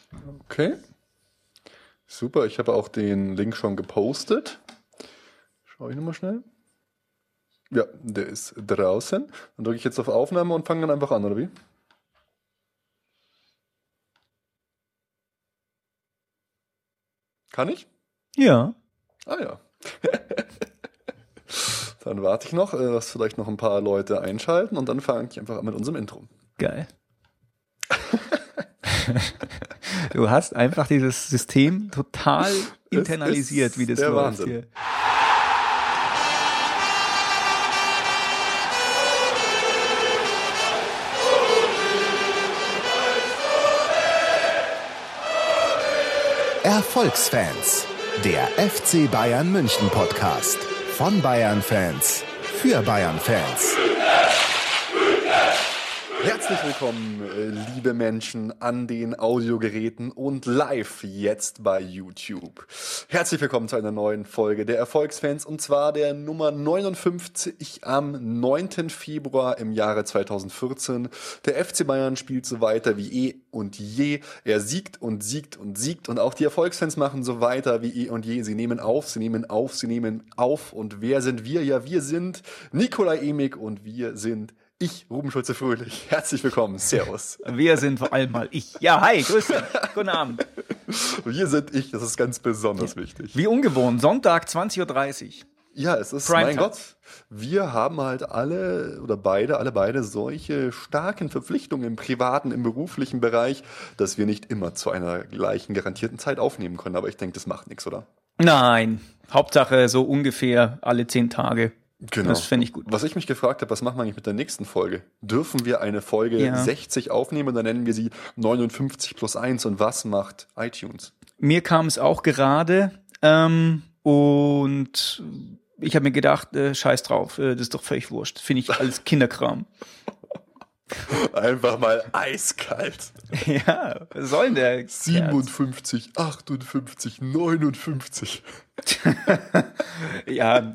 Okay, super. Ich habe auch den Link schon gepostet. Schau ich nochmal schnell. Ja, der ist draußen. Dann drücke ich jetzt auf Aufnahme und fange dann einfach an, oder wie? Kann ich? Ja. Ah ja. Dann warte ich noch, dass vielleicht noch ein paar Leute einschalten und dann fange ich einfach an mit unserem Intro. Geil. Du hast einfach dieses System total internalisiert, wie das der läuft Wahnsinn. hier. Erfolgsfans, der FC Bayern München Podcast. Von Bayern-Fans, für Bayern-Fans. Herzlich willkommen, liebe Menschen an den Audiogeräten und live jetzt bei YouTube. Herzlich willkommen zu einer neuen Folge der Erfolgsfans und zwar der Nummer 59 am 9. Februar im Jahre 2014. Der FC Bayern spielt so weiter wie eh und je. Er siegt und siegt und siegt und auch die Erfolgsfans machen so weiter wie eh und je. Sie nehmen auf, sie nehmen auf, sie nehmen auf. Und wer sind wir? Ja, wir sind Nikolai Emig und wir sind ich, Ruben Schulze-Fröhlich. Herzlich willkommen. Servus. Wir sind vor allem mal ich. Ja, hi, grüß dich. Guten Abend. Wir sind ich, das ist ganz besonders wichtig. Wie ungewohnt, Sonntag 20.30 Uhr. Ja, es ist, Primetime. mein Gott, wir haben halt alle beide solche starken Verpflichtungen im privaten, im beruflichen Bereich, dass wir nicht immer zu einer gleichen garantierten Zeit aufnehmen können. Aber ich denke, das macht nichts, oder? Nein, Hauptsache so ungefähr alle 10 Tage. Genau. Das fände ich gut. Was ich mich gefragt habe, was machen wir eigentlich mit der nächsten Folge? Dürfen wir eine Folge 60 aufnehmen und dann nennen wir sie 59 plus 1 und was macht iTunes? Mir kam es auch gerade und ich habe mir gedacht, scheiß drauf, das ist doch völlig wurscht. Finde ich alles Kinderkram. Einfach mal eiskalt. Ja, was soll denn der? 57, 58, 59. Ja,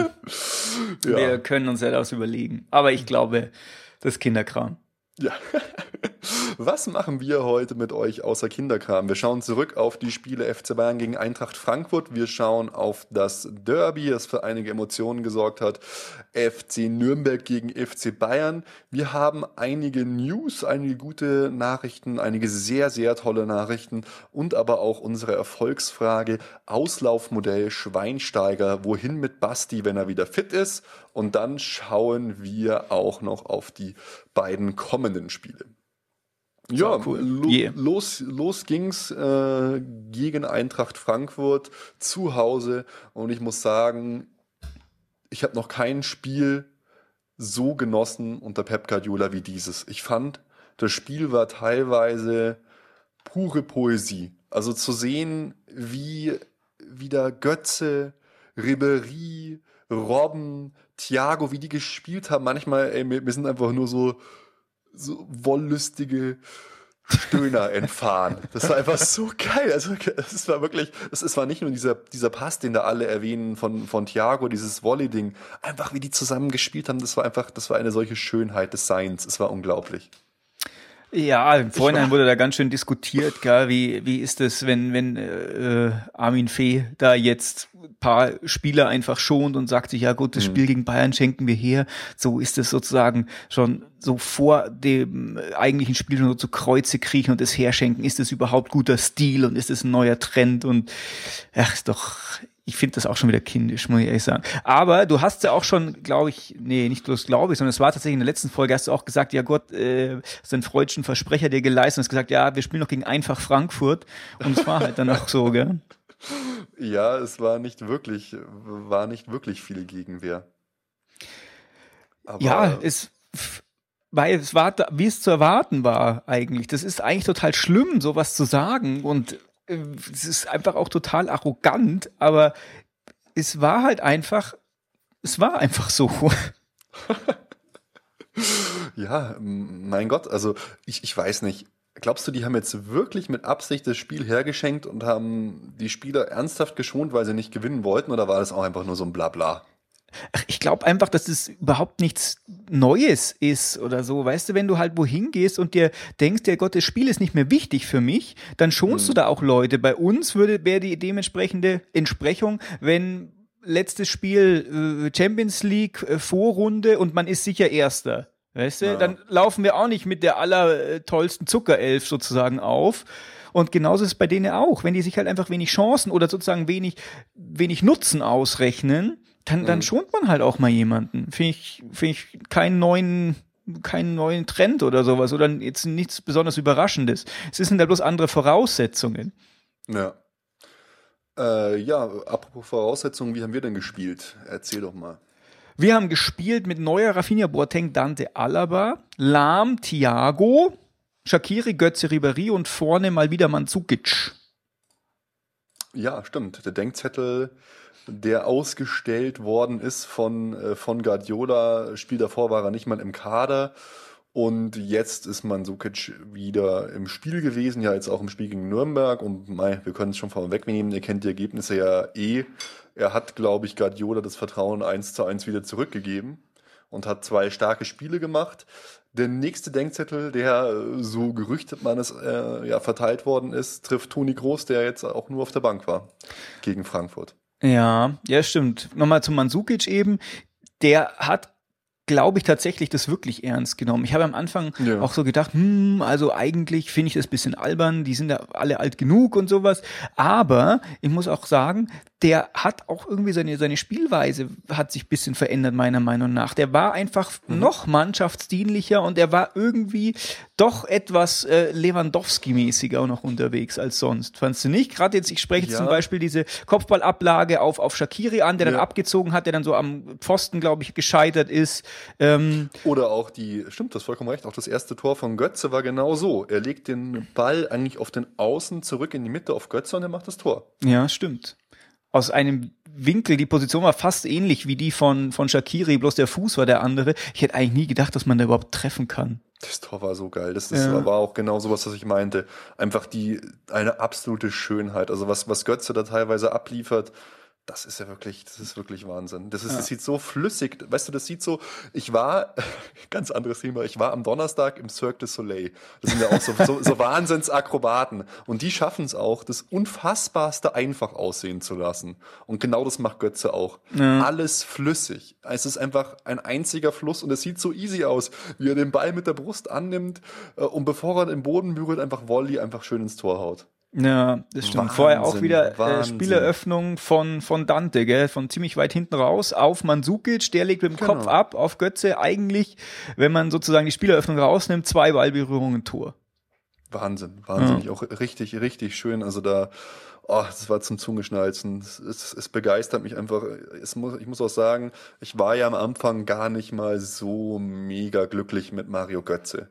wir können uns ja das überlegen. Aber ich glaube, das ist Kinderkram. Ja. Was machen wir heute mit euch außer Kinderkram? Wir schauen zurück auf die Spiele FC Bayern gegen Eintracht Frankfurt. Wir schauen auf das Derby, das für einige Emotionen gesorgt hat. FC Nürnberg gegen FC Bayern. Wir haben einige News, einige gute Nachrichten, einige sehr, sehr tolle Nachrichten und aber auch unsere Erfolgsfrage Auslaufmodell Schweinsteiger. Wohin mit Basti, wenn er wieder fit ist? Und dann schauen wir auch noch auf die beiden kommenden Spiele. Ja, cool. Los ging's gegen Eintracht Frankfurt zu Hause und ich muss sagen, ich habe noch kein Spiel so genossen unter Pep Guardiola wie dieses. Ich fand, das Spiel war teilweise pure Poesie. Also zu sehen, wie wieder Götze, Ribéry, Robben, Thiago, wie die gespielt haben. Manchmal, wir sind einfach nur so wollüstige Stöhner entfahren. Das war einfach so geil. Also es war wirklich, es war nicht nur dieser Pass, den da alle erwähnen von Thiago, dieses Volley-Ding. Einfach wie die zusammen gespielt haben, das war eine solche Schönheit des Seins. Es war unglaublich. Ja, im Vorhinein wurde da ganz schön diskutiert, gell? Wie ist es, wenn Armin Fee da jetzt ein paar Spieler einfach schont und sagt sich, ja gut, das Spiel gegen Bayern schenken wir her. So ist es sozusagen schon so vor dem eigentlichen Spiel schon so zu Kreuze kriechen und es herschenken. Ist das überhaupt guter Stil und ist das ein neuer Trend? Und ach, ist doch... Ich finde das auch schon wieder kindisch, muss ich ehrlich sagen. Aber du hast ja auch schon, glaube ich, nicht bloß glaube ich, sondern es war tatsächlich in der letzten Folge, hast du auch gesagt, ja Gott, hast einen freudschen Versprecher dir geleistet und hast gesagt, ja, wir spielen noch gegen Eintracht Frankfurt. Und es war halt dann auch so, gell? Ja, es war nicht wirklich viel Gegenwehr. Aber ja, es war, wie es zu erwarten war eigentlich. Das ist eigentlich total schlimm, sowas zu sagen und es ist einfach auch total arrogant, aber es war einfach so. Ja, mein Gott, also ich weiß nicht. Glaubst du, die haben jetzt wirklich mit Absicht das Spiel hergeschenkt und haben die Spieler ernsthaft geschont, weil sie nicht gewinnen wollten, oder war das auch einfach nur so ein Blabla? Ich glaube einfach, dass es überhaupt nichts Neues ist oder so. Weißt du, wenn du halt wohin gehst und dir denkst, ja Gott, das Spiel ist nicht mehr wichtig für mich, dann schonst du da auch Leute. Bei uns wäre die dementsprechende Entsprechung, wenn letztes Spiel Champions League Vorrunde und man ist sicher Erster. Weißt du, dann laufen wir auch nicht mit der allertollsten Zuckerelf sozusagen auf. Und genauso ist es bei denen auch. Wenn die sich halt einfach wenig Chancen oder sozusagen wenig Nutzen ausrechnen, dann schont man halt auch mal jemanden. Finde ich keinen neuen Trend oder sowas oder jetzt nichts besonders Überraschendes. Es sind da bloß andere Voraussetzungen. Ja. Apropos Voraussetzungen, wie haben wir denn gespielt? Erzähl doch mal. Wir haben gespielt mit Neuer, Rafinha, Boateng, Dante, Alaba, Lahm, Thiago, Shaqiri, Götze, Ribéry und vorne mal wieder Mandzukic. Ja, stimmt. Der Denkzettel, der ausgestellt worden ist von Guardiola. Spiel davor war er nicht mal im Kader. Und jetzt ist Mandzukic wieder im Spiel gewesen, ja jetzt auch im Spiel gegen Nürnberg. Und wir können es schon vorwegnehmen, ihr kennt die Ergebnisse ja eh. Er hat, glaube ich, Guardiola das Vertrauen 1:1 wieder zurückgegeben und hat 2 starke Spiele gemacht. Der nächste Denkzettel, der so gerüchtet man es verteilt worden ist, trifft Toni Kroos, der jetzt auch nur auf der Bank war gegen Frankfurt. Ja, stimmt. Nochmal zum Mandzukic eben. Der hat, glaube ich, tatsächlich das wirklich ernst genommen. Ich habe am Anfang auch so gedacht, also eigentlich finde ich das ein bisschen albern, die sind ja alle alt genug und sowas. Aber ich muss auch sagen, der hat auch irgendwie seine Spielweise hat sich ein bisschen verändert, meiner Meinung nach. Der war einfach noch mannschaftsdienlicher und er war irgendwie doch etwas Lewandowski-mäßiger auch noch unterwegs als sonst. Fandst du nicht? Gerade jetzt, ich spreche jetzt zum Beispiel diese Kopfballablage auf Shaqiri an, der dann abgezogen hat, der dann so am Pfosten, glaube ich, gescheitert ist. Oder auch stimmt, das ist vollkommen recht, auch das erste Tor von Götze war genau so. Er legt den Ball eigentlich auf den Außen zurück in die Mitte auf Götze und er macht das Tor. Ja, stimmt. Aus einem Winkel, die Position war fast ähnlich wie die von Shaqiri, bloß der Fuß war der andere. Ich hätte eigentlich nie gedacht, dass man da überhaupt treffen kann. Das Tor war so geil. Das war auch genau sowas, was ich meinte. Einfach eine absolute Schönheit. Also was Götze da teilweise abliefert, das ist wirklich Wahnsinn. Das sieht so flüssig, weißt du, das sieht so, ganz anderes Thema, ich war am Donnerstag im Cirque du Soleil. Das sind ja auch so Wahnsinnsakrobaten. Und die schaffen es auch, das Unfassbarste einfach aussehen zu lassen. Und genau das macht Götze auch. Ja. Alles flüssig. Es ist einfach ein einziger Fluss und es sieht so easy aus, wie er den Ball mit der Brust annimmt und bevor er den Boden berührt, einfach Volley einfach schön ins Tor haut. Ja, das stimmt. Wahnsinn, vorher auch wieder Spieleröffnung von Dante, gell? Von ziemlich weit hinten raus auf Mandzukic, der legt mit dem Kopf ab auf Götze. Eigentlich, wenn man sozusagen die Spieleröffnung rausnimmt, 2 Ballberührungen, Tor. Wahnsinn. Auch richtig, richtig schön. Also das war zum Zungeschnalzen. Es begeistert mich einfach. Ich muss auch sagen, ich war ja am Anfang gar nicht mal so mega glücklich mit Mario Götze.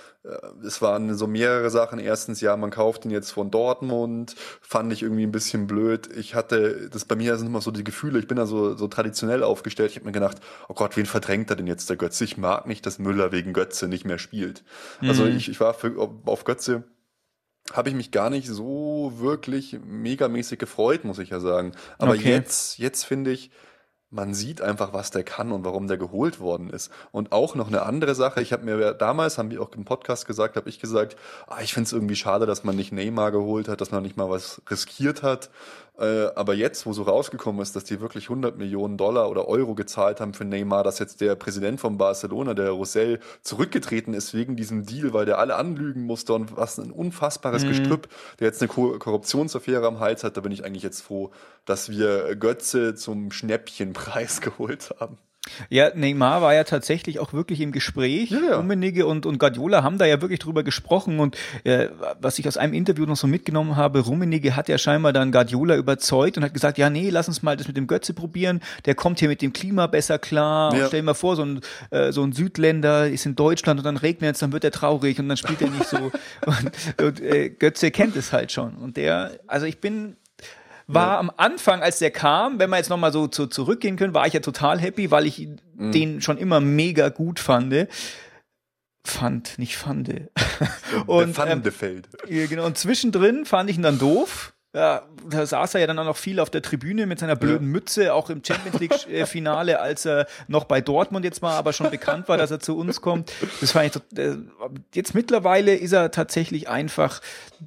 Es waren so mehrere Sachen. Erstens, man kauft ihn jetzt von Dortmund. Fand ich irgendwie ein bisschen blöd. Bei mir sind immer so die Gefühle, ich bin da so traditionell aufgestellt. Ich habe mir gedacht, oh Gott, wen verdrängt er denn jetzt, der Götze? Ich mag nicht, dass Müller wegen Götze nicht mehr spielt. Also ich war auf Götze, habe ich mich gar nicht so wirklich megamäßig gefreut, muss ich ja sagen. Aber jetzt finde ich, man sieht einfach, was der kann und warum der geholt worden ist. Und auch noch eine andere Sache, damals, haben wir auch im Podcast gesagt, habe ich gesagt, ich finde es irgendwie schade, dass man nicht Neymar geholt hat, dass man nicht mal was riskiert hat. Aber jetzt, wo so rausgekommen ist, dass die wirklich 100 Millionen Dollar oder Euro gezahlt haben für Neymar, dass jetzt der Präsident von Barcelona, der Rosell, zurückgetreten ist wegen diesem Deal, weil der alle anlügen musste und was ein unfassbares Gestrüpp, der jetzt eine Korruptionsaffäre am Hals hat, da bin ich eigentlich jetzt froh, dass wir Götze zum Schnäppchenpreis geholt haben. Ja, Neymar war ja tatsächlich auch wirklich im Gespräch. Ja. Rummenigge und Guardiola haben da ja wirklich drüber gesprochen und was ich aus einem Interview noch so mitgenommen habe, Rummenigge hat ja scheinbar dann Guardiola überzeugt und hat gesagt, ja nee, lass uns mal das mit dem Götze probieren, der kommt hier mit dem Klima besser klar. Und stell dir mal vor, so ein Südländer ist in Deutschland und dann regnet es, dann wird er traurig und dann spielt er nicht so. und Götze kennt es halt schon und war am Anfang, als der kam, wenn wir jetzt nochmal so zurückgehen können, war ich ja total happy, weil ich den schon immer mega gut fand. Und Pfandefeld. Genau, und zwischendrin fand ich ihn dann doof. da saß er ja dann auch noch viel auf der Tribüne mit seiner blöden Mütze, auch im Champions League-Finale, als er noch bei Dortmund jetzt war, aber schon bekannt war, dass er zu uns kommt. Das fand ich jetzt mittlerweile ist er tatsächlich einfach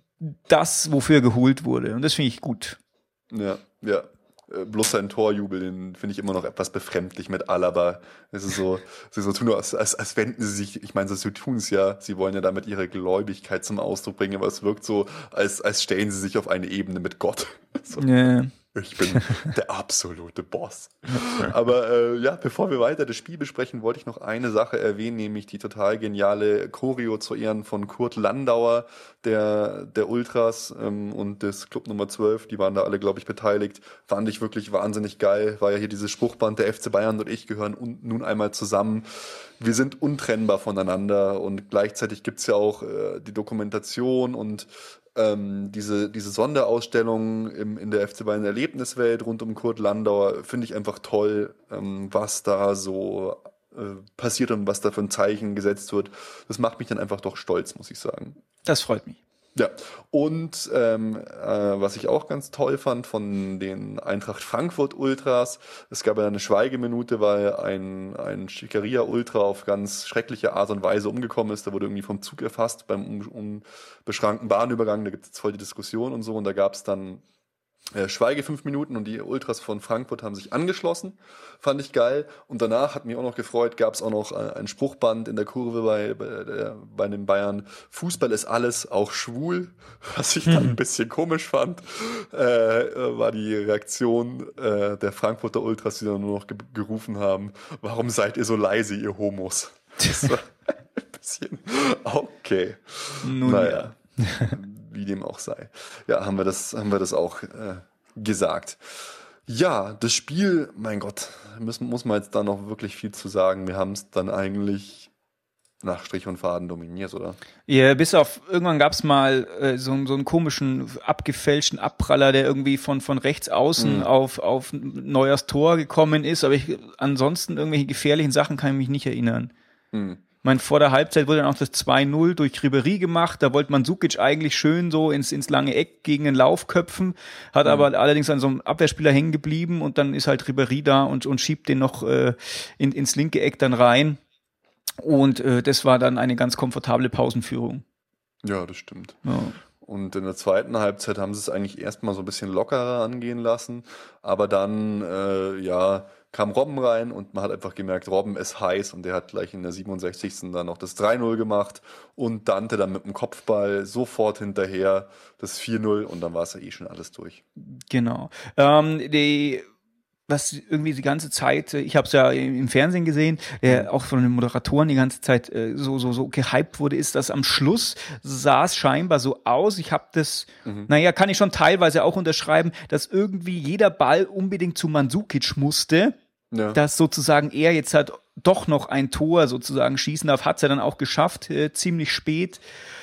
das, wofür er geholt wurde. Und das finde ich gut. Ja. Bloß sein Torjubel, den finde ich immer noch etwas befremdlich mit Alaba. Es ist so, sie so tun, als wenden sie sich, ich meine, sie tun es ja, sie wollen ja damit ihre Gläubigkeit zum Ausdruck bringen, aber es wirkt so, als stellen sie sich auf eine Ebene mit Gott. So. Ja. Ich bin der absolute Boss. Aber bevor wir weiter das Spiel besprechen, wollte ich noch eine Sache erwähnen, nämlich die total geniale Choreo zu Ehren von Kurt Landauer, der Ultras und des Club Nummer 12, die waren da alle, glaube ich, beteiligt. Fand ich wirklich wahnsinnig geil. War ja hier dieses Spruchband, der FC Bayern und ich gehören nun einmal zusammen. Wir sind untrennbar voneinander und gleichzeitig gibt's ja auch die Dokumentation und diese Sonderausstellung in der FC Bayern Erlebniswelt rund um Kurt Landauer finde ich einfach toll, was da so passiert und was da für ein Zeichen gesetzt wird. Das macht mich dann einfach doch stolz, muss ich sagen. Das freut mich. Ja, und was ich auch ganz toll fand von den Eintracht Frankfurt Ultras, es gab ja eine Schweigeminute, weil ein Schickeria-Ultra auf ganz schreckliche Art und Weise umgekommen ist. Der wurde irgendwie vom Zug erfasst beim unbeschrankten Bahnübergang. Da gibt es jetzt voll die Diskussion und so. Und da gab es dann Schweige 5 Minuten und die Ultras von Frankfurt haben sich angeschlossen. Fand ich geil. Und danach hat mich auch noch gefreut, gab es auch noch ein Spruchband in der Kurve bei den Bayern. Fußball ist alles, auch schwul. Was ich dann ein bisschen komisch fand, war die Reaktion der Frankfurter Ultras, die dann nur noch gerufen haben, warum seid ihr so leise, ihr Homos? Das war ein bisschen okay. Nun naja. Wie dem auch sei. Ja, haben wir das auch gesagt. Ja, das Spiel, mein Gott, muss man jetzt da noch wirklich viel zu sagen. Wir haben es dann eigentlich nach Strich und Faden dominiert, oder? Ja, bis auf, irgendwann gab's mal so einen komischen, abgefälschten Abpraller, der irgendwie von rechts außen auf Neuers Tor gekommen ist, aber ansonsten irgendwelche gefährlichen Sachen kann ich mich nicht erinnern. Ich meine, vor der Halbzeit wurde dann auch das 2-0 durch Ribéry gemacht. Da wollte Mandzukic eigentlich schön so ins lange Eck gegen den Lauf köpfen, hat aber allerdings an so einem Abwehrspieler hängen geblieben und dann ist halt Ribéry da und schiebt den noch ins linke Eck dann rein. Und das war dann eine ganz komfortable Pausenführung. Ja, das stimmt. Ja. Und in der zweiten Halbzeit haben sie es eigentlich erstmal so ein bisschen lockerer angehen lassen, aber dann, kam Robben rein und man hat einfach gemerkt, Robben ist heiß und der hat gleich in der 67. dann noch das 3-0 gemacht und Dante dann mit dem Kopfball sofort hinterher das 4-0 und dann war es ja eh schon alles durch. Genau. Was irgendwie die ganze Zeit, ich habe es ja im Fernsehen gesehen, auch von den Moderatoren die ganze Zeit so gehypt wurde, ist, dass am Schluss sah es scheinbar so aus, ich habe das, kann ich schon teilweise auch unterschreiben, dass irgendwie jeder Ball unbedingt zu Mandzukic musste, dass sozusagen er jetzt halt doch noch ein Tor sozusagen schießen darf, hat es ja dann auch geschafft, ziemlich spät.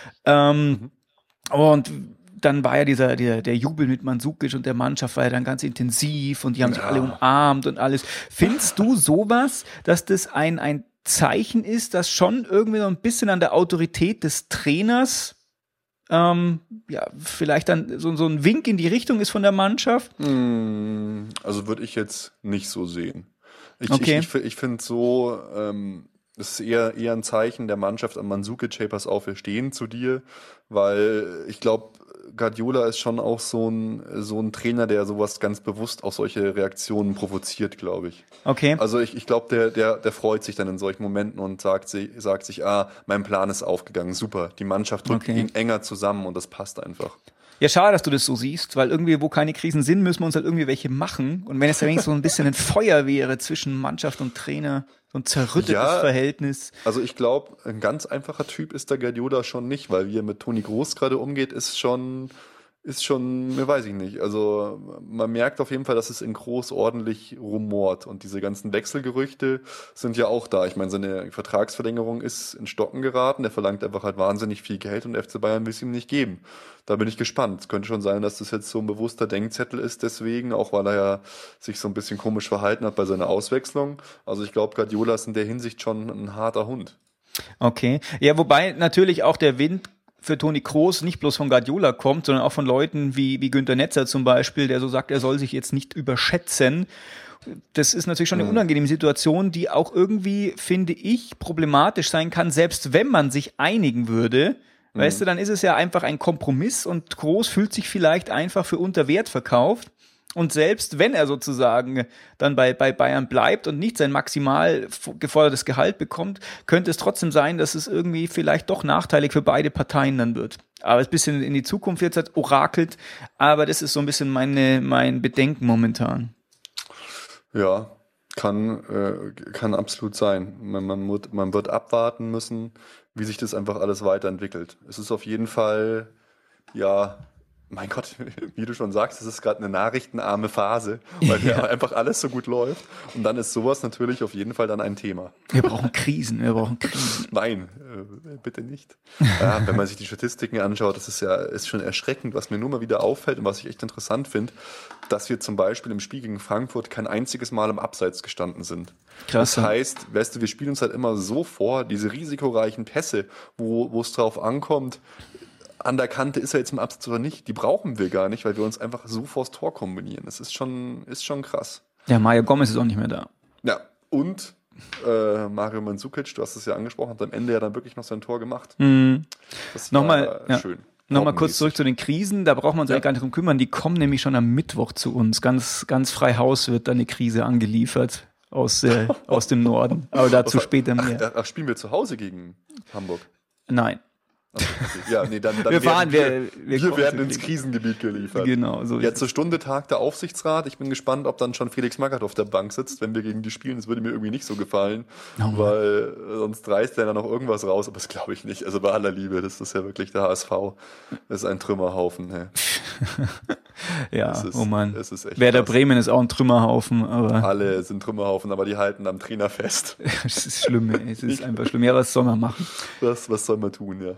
Und dann war ja der Jubel mit Mandzukic und der Mannschaft war ja dann ganz intensiv und die haben sich alle umarmt und alles. Findest du sowas, dass das ein Zeichen ist, das schon irgendwie so ein bisschen an der Autorität des Trainers vielleicht dann so ein Wink in die Richtung ist von der Mannschaft? Also würde ich jetzt nicht so sehen. Ich finde so, das ist eher ein Zeichen der Mannschaft an Mandzukic, hey, pass auf, wir stehen zu dir, weil ich glaube, Guardiola ist schon auch so ein Trainer, der sowas ganz bewusst auch solche Reaktionen provoziert, glaube ich. Okay. Also ich glaube, der freut sich dann in solchen Momenten und sagt sich, mein Plan ist aufgegangen, super. Die Mannschaft drückt ihn enger zusammen und das passt einfach. Ja, schade, dass du das so siehst, weil irgendwie, wo keine Krisen sind, müssen wir uns halt irgendwie welche machen. Und wenn es ja wenigstens so ein bisschen ein Feuer wäre zwischen Mannschaft und Trainer, so ein zerrüttetes Verhältnis. Also ich glaube, ein ganz einfacher Typ ist der Guardiola schon nicht, weil wie er mit Toni Kroos gerade umgeht, ist schon, weiß ich nicht. Also man merkt auf jeden Fall, dass es in Kroos ordentlich rumort und diese ganzen Wechselgerüchte sind ja auch da. Ich meine, seine Vertragsverlängerung ist in Stocken geraten. Er verlangt einfach halt wahnsinnig viel Geld und der FC Bayern will es ihm nicht geben. Da bin ich gespannt. Es könnte schon sein, dass das jetzt so ein bewusster Denkzettel ist deswegen, auch weil er ja sich so ein bisschen komisch verhalten hat bei seiner Auswechslung. Also ich glaube, Guardiola ist in der Hinsicht schon ein harter Hund. Okay. Ja, wobei natürlich auch der Wind für Toni Kroos nicht bloß von Guardiola kommt, sondern auch von Leuten wie Günther Netzer zum Beispiel, der so sagt, er soll sich jetzt nicht überschätzen. Das ist natürlich schon eine unangenehme Situation, die auch irgendwie, finde ich, problematisch sein kann, selbst wenn man sich einigen würde. Weißt du, dann ist es ja einfach ein Kompromiss und Kroos fühlt sich vielleicht einfach für unter Wert verkauft. Und selbst wenn er sozusagen dann bei Bayern bleibt und nicht sein maximal gefordertes Gehalt bekommt, könnte es trotzdem sein, dass es irgendwie vielleicht doch nachteilig für beide Parteien dann wird. Aber es ein bisschen in die Zukunft jetzt halt orakelt, aber das ist so ein bisschen mein Bedenken momentan. Ja, kann absolut sein. Man wird abwarten müssen, wie sich das einfach alles weiterentwickelt. Es ist auf jeden Fall, ja, mein Gott, wie du schon sagst, es ist gerade eine nachrichtenarme Phase, weil ja einfach alles so gut läuft. Und dann ist sowas natürlich auf jeden Fall dann ein Thema. Wir brauchen Krisen. Nein, bitte nicht. Ja, wenn man sich die Statistiken anschaut, das ist schon erschreckend, was mir nur mal wieder auffällt und was ich echt interessant finde, dass wir zum Beispiel im Spiel gegen Frankfurt kein einziges Mal im Abseits gestanden sind. Krass. Das heißt, weißt du, wir spielen uns halt immer so vor, diese risikoreichen Pässe, wo es drauf ankommt, an der Kante ist er jetzt im Absatz oder nicht, die brauchen wir gar nicht, weil wir uns einfach so vors Tor kombinieren. Das ist schon krass. Ja, Mario Gomez ist auch nicht mehr da. Ja, und Mario Mandzukic, du hast es ja angesprochen, hat am Ende ja dann wirklich noch sein Tor gemacht. Das war schön. Nochmal kurz zurück zu den Krisen, da braucht man sich gar nicht drum kümmern, die kommen nämlich schon am Mittwoch zu uns. Ganz, ganz frei Haus wird da eine Krise angeliefert aus dem Norden. Aber dazu später mehr. Ach, spielen wir zu Hause gegen Hamburg? Nein. Okay. Ja, nee, dann wir werden ins Krisengebiet geliefert. Genau, so jetzt zur Stunde tagt der Aufsichtsrat. Ich bin gespannt, ob dann schon Felix Magath auf der Bank sitzt, wenn wir gegen die spielen. Das würde mir irgendwie nicht so gefallen, weil sonst reißt er dann noch irgendwas raus, aber das glaube ich nicht. Also bei aller Liebe, das ist ja wirklich der HSV. Das ist ein Trümmerhaufen. Hey. Ja, oh Mann. Werder Bremen ist auch ein Trümmerhaufen. Aber alle sind Trümmerhaufen, aber die halten am Trainer fest. Das ist schlimm, ey. Es ist einfach schlimm. Ja, was soll man machen? Was soll man tun, ja.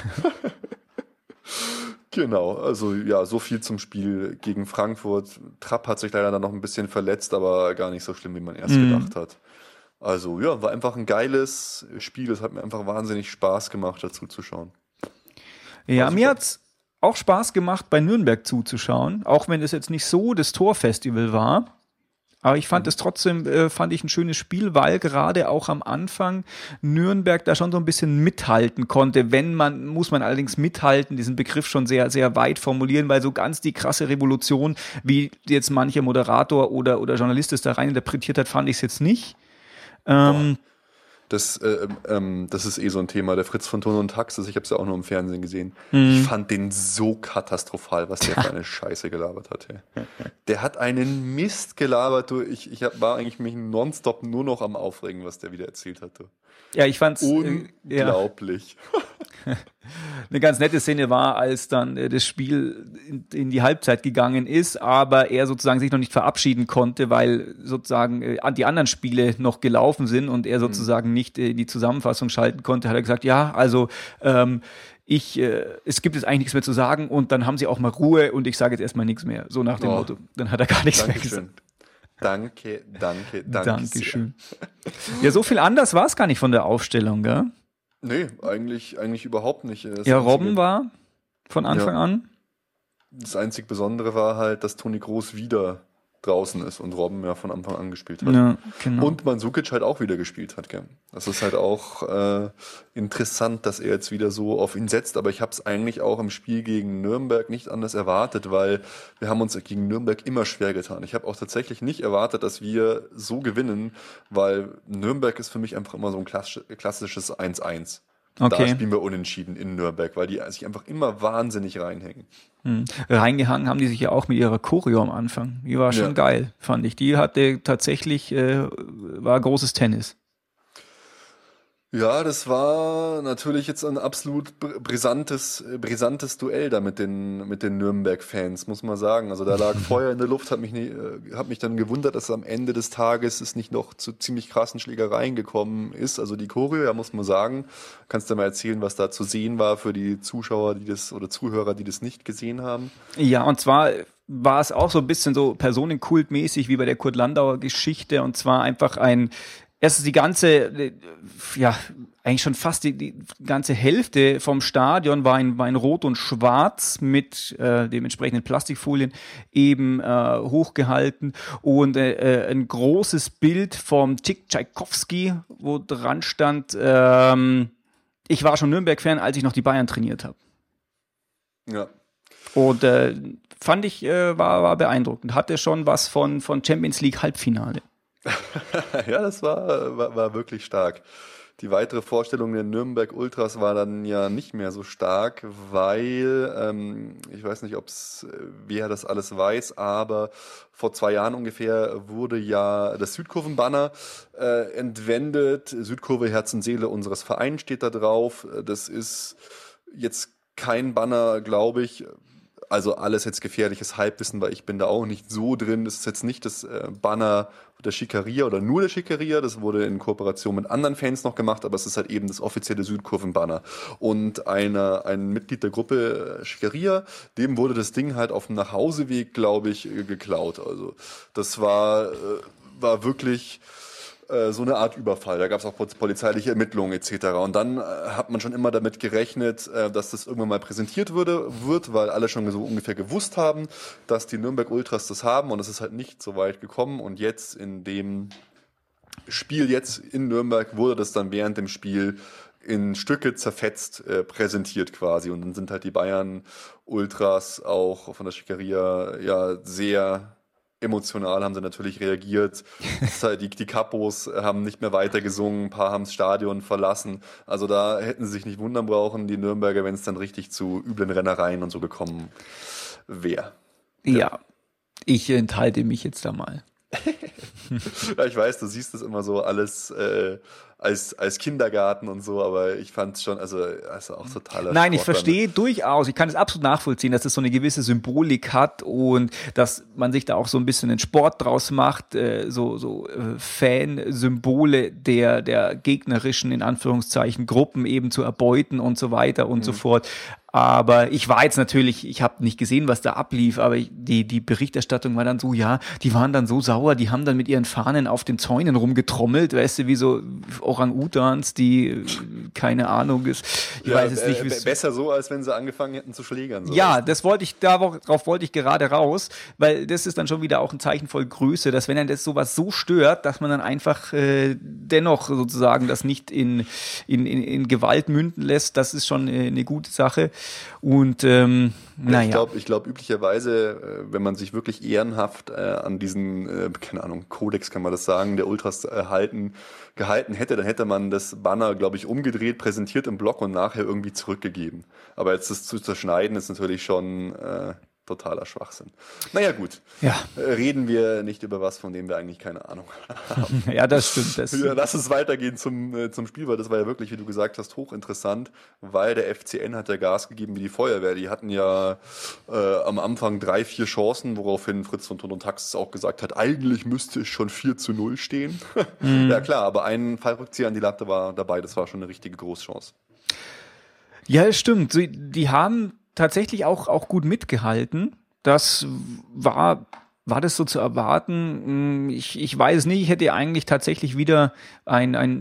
Genau, also ja, so viel zum Spiel gegen Frankfurt. Trapp hat sich leider dann noch ein bisschen verletzt, aber gar nicht so schlimm, wie man erst gedacht hat. Also ja, war einfach ein geiles Spiel. Es hat mir einfach wahnsinnig Spaß gemacht, dazu zu schauen. Ja, mir hat's auch Spaß gemacht, bei Nürnberg zuzuschauen, auch wenn es jetzt nicht so das Torfestival war. Aber ich fand es trotzdem, ein schönes Spiel, weil gerade auch am Anfang Nürnberg da schon so ein bisschen mithalten konnte. Muss man allerdings mithalten, diesen Begriff schon sehr, sehr weit formulieren, weil so ganz die krasse Revolution, wie jetzt mancher Moderator oder Journalist es da rein interpretiert hat, fand ich es jetzt nicht. Das ist so ein Thema. Der Fritz von Ton und Taxis, ich habe es ja auch nur im Fernsehen gesehen. Ich fand den so katastrophal, was der für eine Scheiße gelabert hat. Hey. Der hat einen Mist gelabert. War eigentlich mich nonstop nur noch am Aufregen, was der wieder erzählt hatte. Ja, ich fand's unglaublich. Eine ganz nette Szene war, als dann das Spiel in die Halbzeit gegangen ist, aber er sozusagen sich noch nicht verabschieden konnte, weil sozusagen die anderen Spiele noch gelaufen sind und er sozusagen nicht die Zusammenfassung schalten konnte, hat er gesagt, ja, also es gibt jetzt eigentlich nichts mehr zu sagen und dann haben sie auch mal Ruhe und ich sage jetzt erstmal nichts mehr, so nach dem Motto. Dann hat er gar nichts mehr gesagt. Danke. Dankeschön. Ja, so viel anders war es gar nicht von der Aufstellung, gell? Nee, eigentlich überhaupt nicht. Robben war von Anfang an. Das einzig Besondere war halt, dass Toni Kroos wieder draußen ist und Robben ja von Anfang an gespielt hat. Ja, genau. Und Mandzukic halt auch wieder gespielt hat. Gell? Das ist halt auch interessant, dass er jetzt wieder so auf ihn setzt. Aber ich habe es eigentlich auch im Spiel gegen Nürnberg nicht anders erwartet, weil wir haben uns gegen Nürnberg immer schwer getan. Ich habe auch tatsächlich nicht erwartet, dass wir so gewinnen, weil Nürnberg ist für mich einfach immer so ein klassisches 1-1. Okay. Da spielen wir unentschieden in Nürnberg, weil die sich einfach immer wahnsinnig reinhängen. Reingehangen haben die sich ja auch mit ihrer Choreo am Anfang. Die war schon geil, fand ich. Die hatte tatsächlich, war großes Tennis. Ja, das war natürlich jetzt ein absolut brisantes Duell da mit den Nürnberg-Fans, muss man sagen. Also da lag Feuer in der Luft, hat mich dann gewundert, dass am Ende des Tages es nicht noch zu ziemlich krassen Schlägereien gekommen ist. Also die Choreo, ja, muss man sagen. Kannst du mal erzählen, was da zu sehen war für die Zuschauer, oder Zuhörer, die das nicht gesehen haben? Ja, und zwar war es auch so ein bisschen so personenkultmäßig wie bei der Kurt Landauer Geschichte, und zwar einfach ein erstens die ganze, eigentlich schon fast die ganze Hälfte vom Stadion war in Rot und Schwarz mit dementsprechenden Plastikfolien eben hochgehalten und ein großes Bild vom Tschaikowski, wo dran stand, ich war schon Nürnberg-Fan, als ich noch die Bayern trainiert habe. Ja. Und fand ich, war beeindruckend. Hatte schon was von Champions League Halbfinale. Ja, das war wirklich stark. Die weitere Vorstellung der Nürnberg Ultras war dann ja nicht mehr so stark, weil, ich weiß nicht, wer das alles weiß, aber vor 2 Jahren ungefähr wurde ja das Südkurvenbanner entwendet. Südkurve Herz und Seele unseres Vereins steht da drauf. Das ist jetzt kein Banner, glaube ich. Also alles jetzt gefährliches Halbwissen, weil ich bin da auch nicht so drin. Das ist jetzt nicht das Banner der Schickeria oder nur der Schickeria. Das wurde in Kooperation mit anderen Fans noch gemacht, aber es ist halt eben das offizielle Südkurvenbanner. Und ein Mitglied der Gruppe Schickeria, dem wurde das Ding halt auf dem Nachhauseweg, glaube ich, geklaut. Also das war wirklich so eine Art Überfall. Da gab es auch polizeiliche Ermittlungen etc. Und dann hat man schon immer damit gerechnet, dass das irgendwann mal präsentiert wird, weil alle schon so ungefähr gewusst haben, dass die Nürnberg Ultras das haben und es ist halt nicht so weit gekommen. Und jetzt in dem Spiel jetzt in Nürnberg wurde das dann während dem Spiel in Stücke zerfetzt präsentiert quasi. Und dann sind halt die Bayern Ultras auch von der Schickeria ja sehr emotional haben sie natürlich reagiert. Die Kapos haben nicht mehr weiter gesungen, ein paar haben das Stadion verlassen. Also da hätten sie sich nicht wundern brauchen, die Nürnberger, wenn es dann richtig zu üblen Rennereien und so gekommen wäre. Ja, ich enthalte mich jetzt da mal. Ja, ich weiß, du siehst das immer so alles als Kindergarten und so, aber ich fand es schon, also auch totaler Nein, ich Sport verstehe durchaus, ich kann es absolut nachvollziehen, dass es so eine gewisse Symbolik hat und dass man sich da auch so ein bisschen einen Sport draus macht, so Fansymbole der gegnerischen, in Anführungszeichen, Gruppen eben zu erbeuten und so weiter und so fort. Aber ich war jetzt natürlich, ich habe nicht gesehen, was da ablief, aber die Berichterstattung war dann so, ja, die waren dann so sauer, die haben dann mit ihren Fahnen auf den Zäunen rumgetrommelt, weißt du, wie so Orang-Utans, die, keine Ahnung, ich weiß es nicht. Besser so, als wenn sie angefangen hätten zu schlägern. So. Ja, darauf wollte ich gerade raus, weil das ist dann schon wieder auch ein Zeichen voll Größe, dass wenn einen das sowas so stört, dass man dann einfach dennoch sozusagen das nicht in Gewalt münden lässt, das ist schon eine gute Sache. Und naja. Ich glaube üblicherweise, wenn man sich wirklich ehrenhaft an diesen, keine Ahnung, Kodex kann man das sagen, der Ultras gehalten hätte, dann hätte man das Banner, glaube ich, umgedreht, präsentiert im Block und nachher irgendwie zurückgegeben. Aber jetzt das zu zerschneiden ist natürlich schon totaler Schwachsinn. Naja, gut. Ja. Reden wir nicht über was, von dem wir eigentlich keine Ahnung haben. Ja, das stimmt. Ja, lass uns weitergehen zum Spiel, weil das war ja wirklich, wie du gesagt hast, hochinteressant, weil der FCN hat ja Gas gegeben wie die Feuerwehr. Die hatten ja am Anfang 3-4 Chancen, woraufhin Fritz von Thun und Taxis auch gesagt hat, eigentlich müsste es schon 4-0 stehen. Ja klar, aber ein Fallrückzieher an die Latte war dabei, das war schon eine richtige Großchance. Ja, das stimmt. Die haben tatsächlich auch gut mitgehalten. Das war das so zu erwarten? Ich weiß es nicht. Ich hätte eigentlich tatsächlich wieder so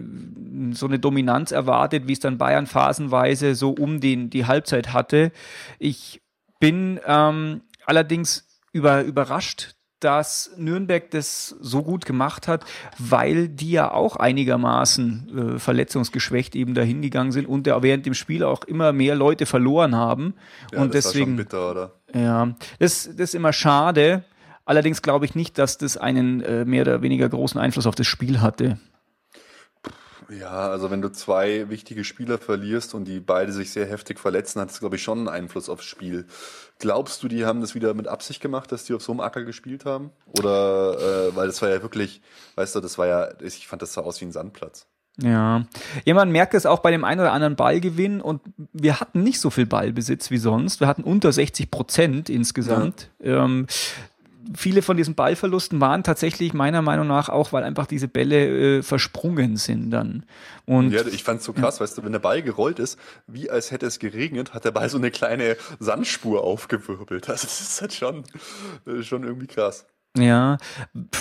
eine Dominanz erwartet, wie es dann Bayern phasenweise so um die Halbzeit hatte. Ich bin allerdings überrascht, dass Nürnberg das so gut gemacht hat, weil die ja auch einigermaßen verletzungsgeschwächt eben dahin gegangen sind und während dem Spiel auch immer mehr Leute verloren haben. Ja, und das deswegen, war schon bitter, oder? Ja, das ist immer schade. Allerdings glaube ich nicht, dass das einen mehr oder weniger großen Einfluss auf das Spiel hatte. Ja, also wenn du 2 wichtige Spieler verlierst und die beide sich sehr heftig verletzen, hat das, glaube ich, schon einen Einfluss aufs Spiel. Glaubst du, die haben das wieder mit Absicht gemacht, dass die auf so einem Acker gespielt haben? Oder, weil das war ja wirklich, weißt du, ich fand, das sah aus wie ein Sandplatz. Ja, man merkt es auch bei dem einen oder anderen Ballgewinn und wir hatten nicht so viel Ballbesitz wie sonst. Wir hatten unter 60% insgesamt. Ja. Viele von diesen Ballverlusten waren tatsächlich meiner Meinung nach auch, weil einfach diese Bälle versprungen sind dann. Und ja, ich fand's so krass, weißt du, wenn der Ball gerollt ist, wie als hätte es geregnet, hat der Ball so eine kleine Sandspur aufgewirbelt. Also das ist halt schon irgendwie krass. Ja,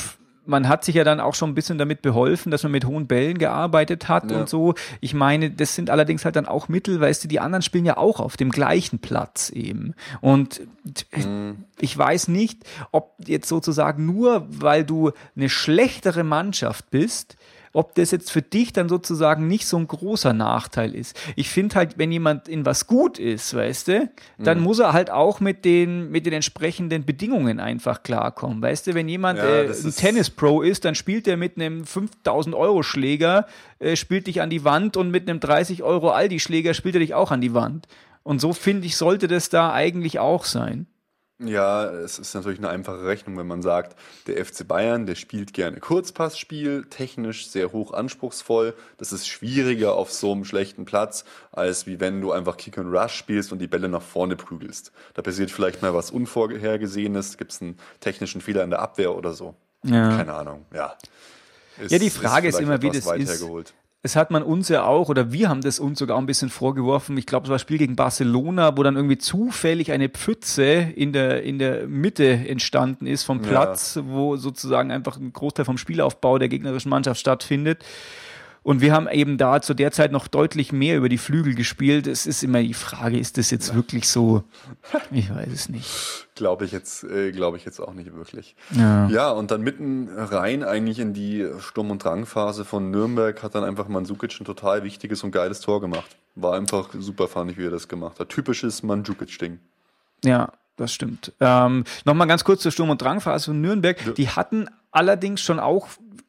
man hat sich ja dann auch schon ein bisschen damit beholfen, dass man mit hohen Bällen gearbeitet hat und so. Ich meine, das sind allerdings halt dann auch Mittel, weißt du, die anderen spielen ja auch auf dem gleichen Platz eben. Und ich weiß nicht, ob jetzt sozusagen nur, weil du eine schlechtere Mannschaft bist, ob das jetzt für dich dann sozusagen nicht so ein großer Nachteil ist. Ich finde halt, wenn jemand in was gut ist, weißt du, dann muss er halt auch mit den entsprechenden Bedingungen einfach klarkommen. Weißt du, wenn jemand ein Tennis-Pro ist, dann spielt er mit einem 5.000-Euro-Schläger, spielt dich an die Wand, und mit einem 30-Euro-Aldi-Schläger spielt er dich auch an die Wand. Und so, finde ich, sollte das da eigentlich auch sein. Ja, es ist natürlich eine einfache Rechnung, wenn man sagt, der FC Bayern, der spielt gerne Kurzpassspiel, technisch sehr hoch anspruchsvoll. Das ist schwieriger auf so einem schlechten Platz, als wie wenn du einfach Kick and Rush spielst und die Bälle nach vorne prügelst. Da passiert vielleicht mal was Unvorhergesehenes, gibt es einen technischen Fehler in der Abwehr oder so. Ja. Keine Ahnung, ja. Die Frage ist immer, wie das ist. Es hat man uns ja auch, oder wir haben das uns sogar ein bisschen vorgeworfen. Ich glaube, es war ein Spiel gegen Barcelona, wo dann irgendwie zufällig eine Pfütze in der Mitte entstanden ist vom Platz, wo sozusagen einfach ein Großteil vom Spielaufbau der gegnerischen Mannschaft stattfindet. Und wir haben eben da zu der Zeit noch deutlich mehr über die Flügel gespielt. Es ist immer die Frage, ist das jetzt wirklich so? Ich weiß es nicht. Glaube ich jetzt auch nicht wirklich. Ja, und dann mitten rein eigentlich in die Sturm- und Drangphase von Nürnberg hat dann einfach Mandzukic ein total wichtiges und geiles Tor gemacht. War einfach super, fand ich, wie er das gemacht hat. Typisches Mandzukic-Ding. Ja, das stimmt. Nochmal ganz kurz zur Sturm- und Drangphase von Nürnberg. Ja. Die hatten allerdings schon auch,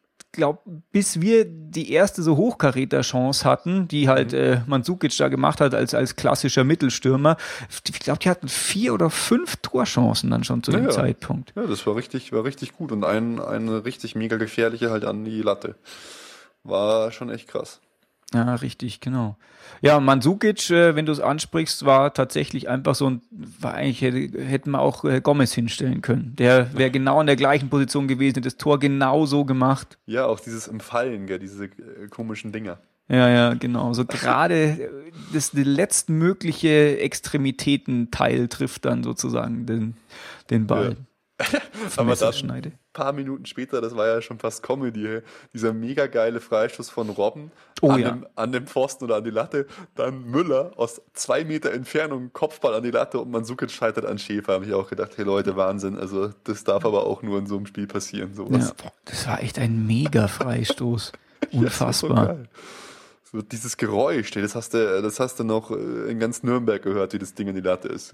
bis wir die erste so Hochkaräter-Chance hatten, die halt Mandzukic da gemacht hat als klassischer Mittelstürmer. Ich glaube, die hatten 4 oder 5 Torchancen dann schon zu dem Zeitpunkt. Ja, das war richtig gut, und eine richtig mega gefährliche halt an die Latte. War schon echt krass. Ja, richtig, genau. Ja, Mandzukic, wenn du es ansprichst, war tatsächlich einfach hätten wir auch Gomez hinstellen können. Der wäre genau in der gleichen Position gewesen, hätte das Tor genau so gemacht. Ja, auch dieses Empfallen, gell, diese komischen Dinger. Ja, genau. So gerade das letztmögliche Extremitätenteil trifft dann sozusagen den Ball. Ja. Aber das ein paar Minuten später, das war ja schon fast Comedy, dieser mega geile Freistoß von Robben an dem Pfosten oder an die Latte, dann Müller aus 2 Meter Entfernung, Kopfball an die Latte, und Mandzukic scheitert an Schäfer. Habe ich auch gedacht, hey Leute, Wahnsinn, also das darf aber auch nur in so einem Spiel passieren. Sowas. Ja, das war echt ein mega Freistoß. Unfassbar. Ja, so dieses Geräusch, das hast du noch in ganz Nürnberg gehört, wie das Ding in die Latte ist.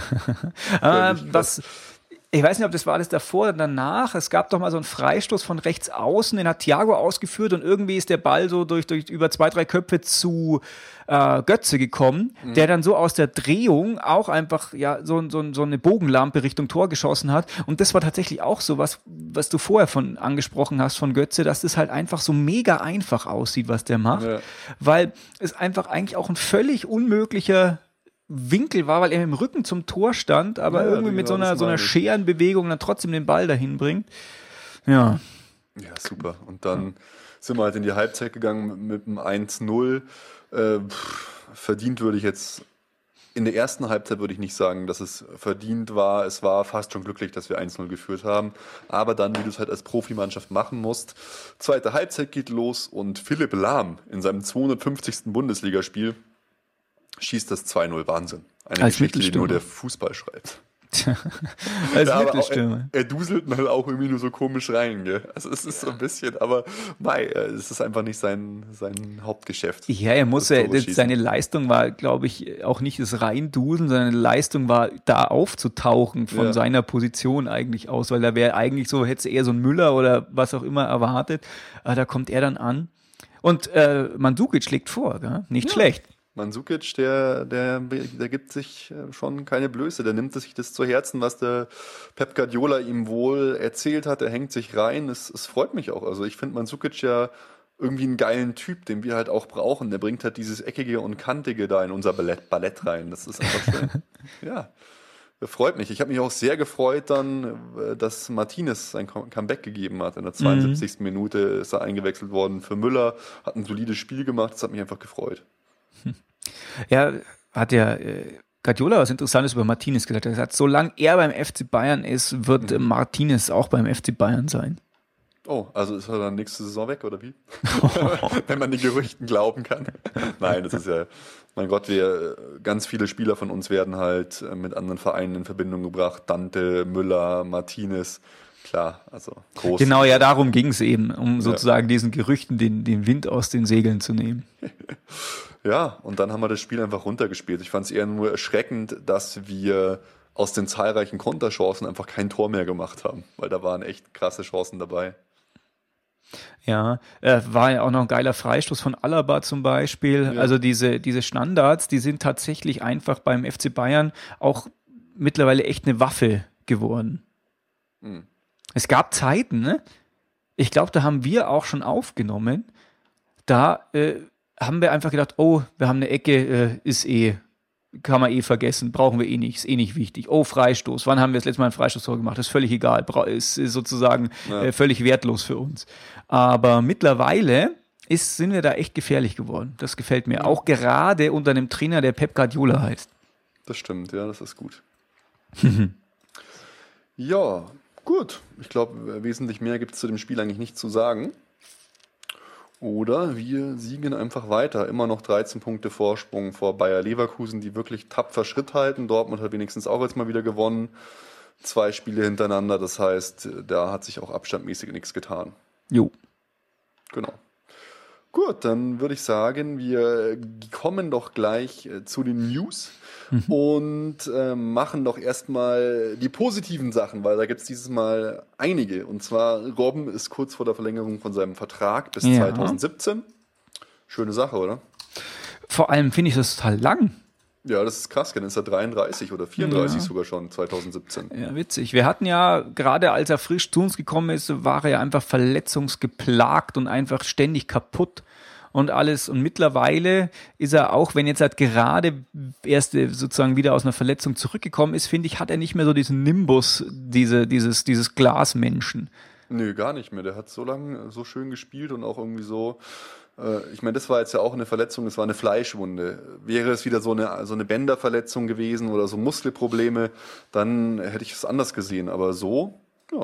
Ich weiß nicht, ob das war alles davor oder danach. Es gab doch mal so einen Freistoß von rechts außen, den hat Thiago ausgeführt, und irgendwie ist der Ball so durch über 2, 3 Köpfe zu Götze gekommen, der dann so aus der Drehung auch einfach so eine Bogenlampe Richtung Tor geschossen hat. Und das war tatsächlich auch so was du vorher angesprochen hast von Götze, dass das halt einfach so mega einfach aussieht, was der macht, weil es einfach eigentlich auch ein völlig unmöglicher Winkel war, weil er im Rücken zum Tor stand, aber irgendwie mit so einer Scherenbewegung dann trotzdem den Ball dahin bringt. Ja. Ja, super. Und dann sind wir halt in die Halbzeit gegangen mit einem 1-0. Verdient würde ich jetzt, in der ersten Halbzeit würde ich nicht sagen, dass es verdient war. Es war fast schon glücklich, dass wir 1-0 geführt haben. Aber dann, wie du es halt als Profimannschaft machen musst, zweite Halbzeit geht los, und Philipp Lahm in seinem 250. Bundesligaspiel schießt das 2-0. Wahnsinn. Eine als Geschichte, die nur der Fußball schreibt. Als Mittelstürmer. Er duselt halt auch irgendwie nur so komisch rein, gell? Also es ist so ein bisschen, aber es ist einfach nicht sein Hauptgeschäft. Ja, seine Leistung war, glaube ich, auch nicht das Reinduseln, seine Leistung war, da aufzutauchen von seiner Position eigentlich aus, weil da wäre eigentlich so, hätte eher so ein Müller oder was auch immer erwartet, aber da kommt er dann an. Und Mandzukic schlägt vor, gell? Nicht schlecht. Mandzukic, der gibt sich schon keine Blöße, der nimmt sich das zu Herzen, was der Pep Guardiola ihm wohl erzählt hat, er hängt sich rein, es freut mich auch. Also ich finde Mandzukic ja irgendwie einen geilen Typ, den wir halt auch brauchen, der bringt halt dieses Eckige und Kantige da in unser Ballett rein, das ist einfach schön. Ja, freut mich. Ich habe mich auch sehr gefreut dann, dass Martinez sein Comeback gegeben hat. In der 72. Minute ist er eingewechselt worden für Müller, hat ein solides Spiel gemacht, das hat mich einfach gefreut. Ja, hat ja Guardiola was Interessantes über Martinez gesagt. Er hat gesagt, solange er beim FC Bayern ist, wird Martinez auch beim FC Bayern sein. Oh, also ist er dann nächste Saison weg, oder wie? Wenn man den Gerüchten glauben kann. Nein, das ist ja, mein Gott, ganz viele Spieler von uns werden halt mit anderen Vereinen in Verbindung gebracht. Dante, Müller, Martinez, klar, also groß. Genau, ja, darum ging es eben, um sozusagen diesen Gerüchten den Wind aus den Segeln zu nehmen. Ja, und dann haben wir das Spiel einfach runtergespielt. Ich fand es eher nur erschreckend, dass wir aus den zahlreichen Konterchancen einfach kein Tor mehr gemacht haben, weil da waren echt krasse Chancen dabei. Ja, war ja auch noch ein geiler Freistoß von Alaba zum Beispiel. Ja. Also diese Standards, die sind tatsächlich einfach beim FC Bayern auch mittlerweile echt eine Waffe geworden. Mhm. Es gab Zeiten, ne? Ich glaube, da haben wir auch schon aufgenommen. Da haben wir einfach gedacht, oh, wir haben eine Ecke, kann man vergessen, brauchen wir nicht, ist nicht wichtig. Oh, Freistoß, wann haben wir das letzte Mal einen Freistoßtor gemacht? Das ist völlig egal, ist sozusagen völlig wertlos für uns. Aber mittlerweile sind wir da echt gefährlich geworden. Das gefällt mir. Auch gerade unter einem Trainer, der Pep Guardiola heißt. Das stimmt, ja, das ist gut. Ja, gut. Ich glaube, wesentlich mehr gibt es zu dem Spiel eigentlich nicht zu sagen. Oder wir siegen einfach weiter. Immer noch 13 Punkte Vorsprung vor Bayer Leverkusen, die wirklich tapfer Schritt halten. Dortmund hat wenigstens auch jetzt mal wieder gewonnen. 2 Spiele hintereinander. Das heißt, da hat sich auch abstandmäßig nichts getan. Jo. Genau. Gut, dann würde ich sagen, wir kommen doch gleich zu den News und machen doch erstmal die positiven Sachen, weil da gibt es dieses Mal einige. Und zwar, Robben ist kurz vor der Verlängerung von seinem Vertrag bis 2017. Schöne Sache, oder? Vor allem finde ich das total lang. Ja, das ist krass, dann ist er 33 oder 34 sogar schon, 2017. Ja, witzig. Wir hatten ja, gerade als er frisch zu uns gekommen ist, war er ja einfach verletzungsgeplagt und einfach ständig kaputt und alles. Und mittlerweile ist er auch, wenn jetzt halt gerade erst sozusagen wieder aus einer Verletzung zurückgekommen ist, finde ich, hat er nicht mehr so diesen Nimbus, dieses Glasmenschen. Nö, gar nicht mehr. Der hat so lange so schön gespielt und auch irgendwie so. Ich meine, das war jetzt ja auch eine Verletzung, das war eine Fleischwunde. Wäre es wieder so eine Bänderverletzung gewesen oder so Muskelprobleme, dann hätte ich es anders gesehen. Aber so,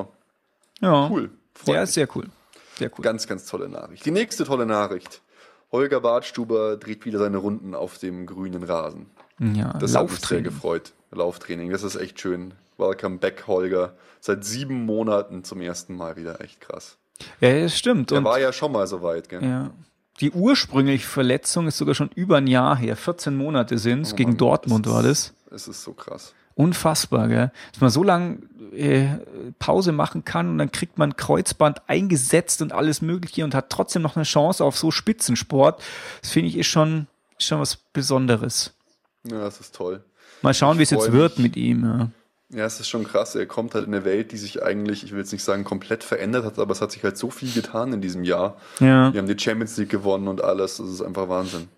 Ja, cool. Ja, ist sehr cool. Sehr cool. Ganz, ganz tolle Nachricht. Die nächste tolle Nachricht. Holger Badstuber dreht wieder seine Runden auf dem grünen Rasen. Ja, Das hat mich sehr gefreut. Lauftraining, das ist echt schön. Welcome back, Holger. Seit 7 Monaten zum ersten Mal wieder. Echt krass. Ja, das stimmt. Er war ja schon mal so weit, gell? Ja. Die ursprüngliche Verletzung ist sogar schon über ein Jahr her. 14 Monate sind es. Gegen Dortmund war das. Es ist so krass. Unfassbar, gell? Dass man so lange Pause machen kann und dann kriegt man Kreuzband eingesetzt und alles Mögliche und hat trotzdem noch eine Chance auf so Spitzensport. Das finde ich ist schon was Besonderes. Ja, das ist toll. Mal schauen, wie es jetzt wird mit ihm. Ja. Ja, es ist schon krass. Er kommt halt in eine Welt, die sich eigentlich, ich will jetzt nicht sagen komplett verändert hat, aber es hat sich halt so viel getan in diesem Jahr. Ja. Wir haben die Champions League gewonnen und alles. Das ist einfach Wahnsinn.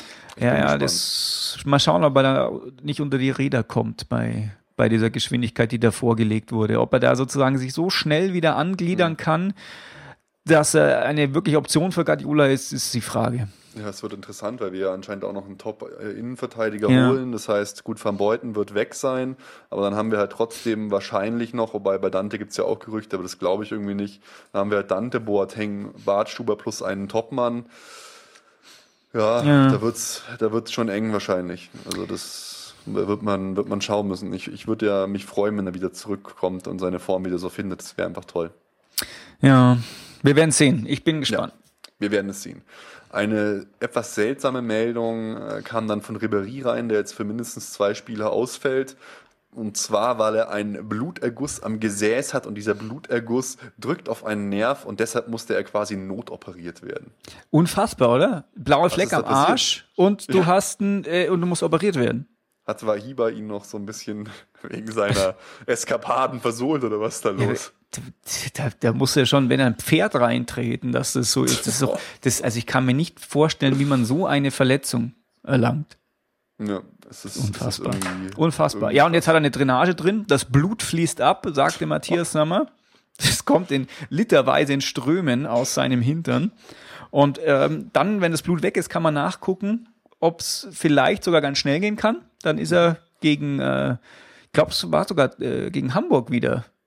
Mal schauen, ob er da nicht unter die Räder kommt bei dieser Geschwindigkeit, die da vorgelegt wurde. Ob er da sozusagen sich so schnell wieder angliedern kann, dass er eine wirkliche Option für Guardiola ist die Frage. Ja, es wird interessant, weil wir ja anscheinend auch noch einen Top-Innenverteidiger holen. Das heißt, gut, Van Beuten wird weg sein, aber dann haben wir halt trotzdem wahrscheinlich noch, wobei bei Dante gibt es ja auch Gerüchte, aber das glaube ich irgendwie nicht, dann haben wir halt Dante, Boateng, Badstuber plus einen Topmann. Ja. Da wird's schon eng wahrscheinlich. Also das wird man schauen müssen. Ich würde ja mich freuen, wenn er wieder zurückkommt und seine Form wieder so findet. Das wäre einfach toll. Ja, wir werden es sehen. Ich bin gespannt. Ja, wir werden es sehen. Eine etwas seltsame Meldung kam dann von Ribéry rein, der jetzt für mindestens 2 Spiele ausfällt. Und zwar, weil er einen Bluterguss am Gesäß hat und dieser Bluterguss drückt auf einen Nerv und deshalb musste er quasi notoperiert werden. Unfassbar, oder? Blauer Fleck am Arsch und du und du musst operiert werden. Hat Wahiba ihn noch so ein bisschen wegen seiner Eskapaden versohlt oder was ist da los? Da muss er schon, wenn er ein Pferd reintreten, dass das so ist. Also ich kann mir nicht vorstellen, wie man so eine Verletzung erlangt. Ja, es ist unfassbar. Unfassbar. Irgendwie ja, und jetzt hat er eine Drainage drin, das Blut fließt ab, sagte Matthias Sammer. Das kommt literweise in Strömen aus seinem Hintern. Und dann, wenn das Blut weg ist, kann man nachgucken, ob es vielleicht sogar ganz schnell gehen kann. Dann ist er gegen, ich glaube, es war sogar gegen Hamburg wieder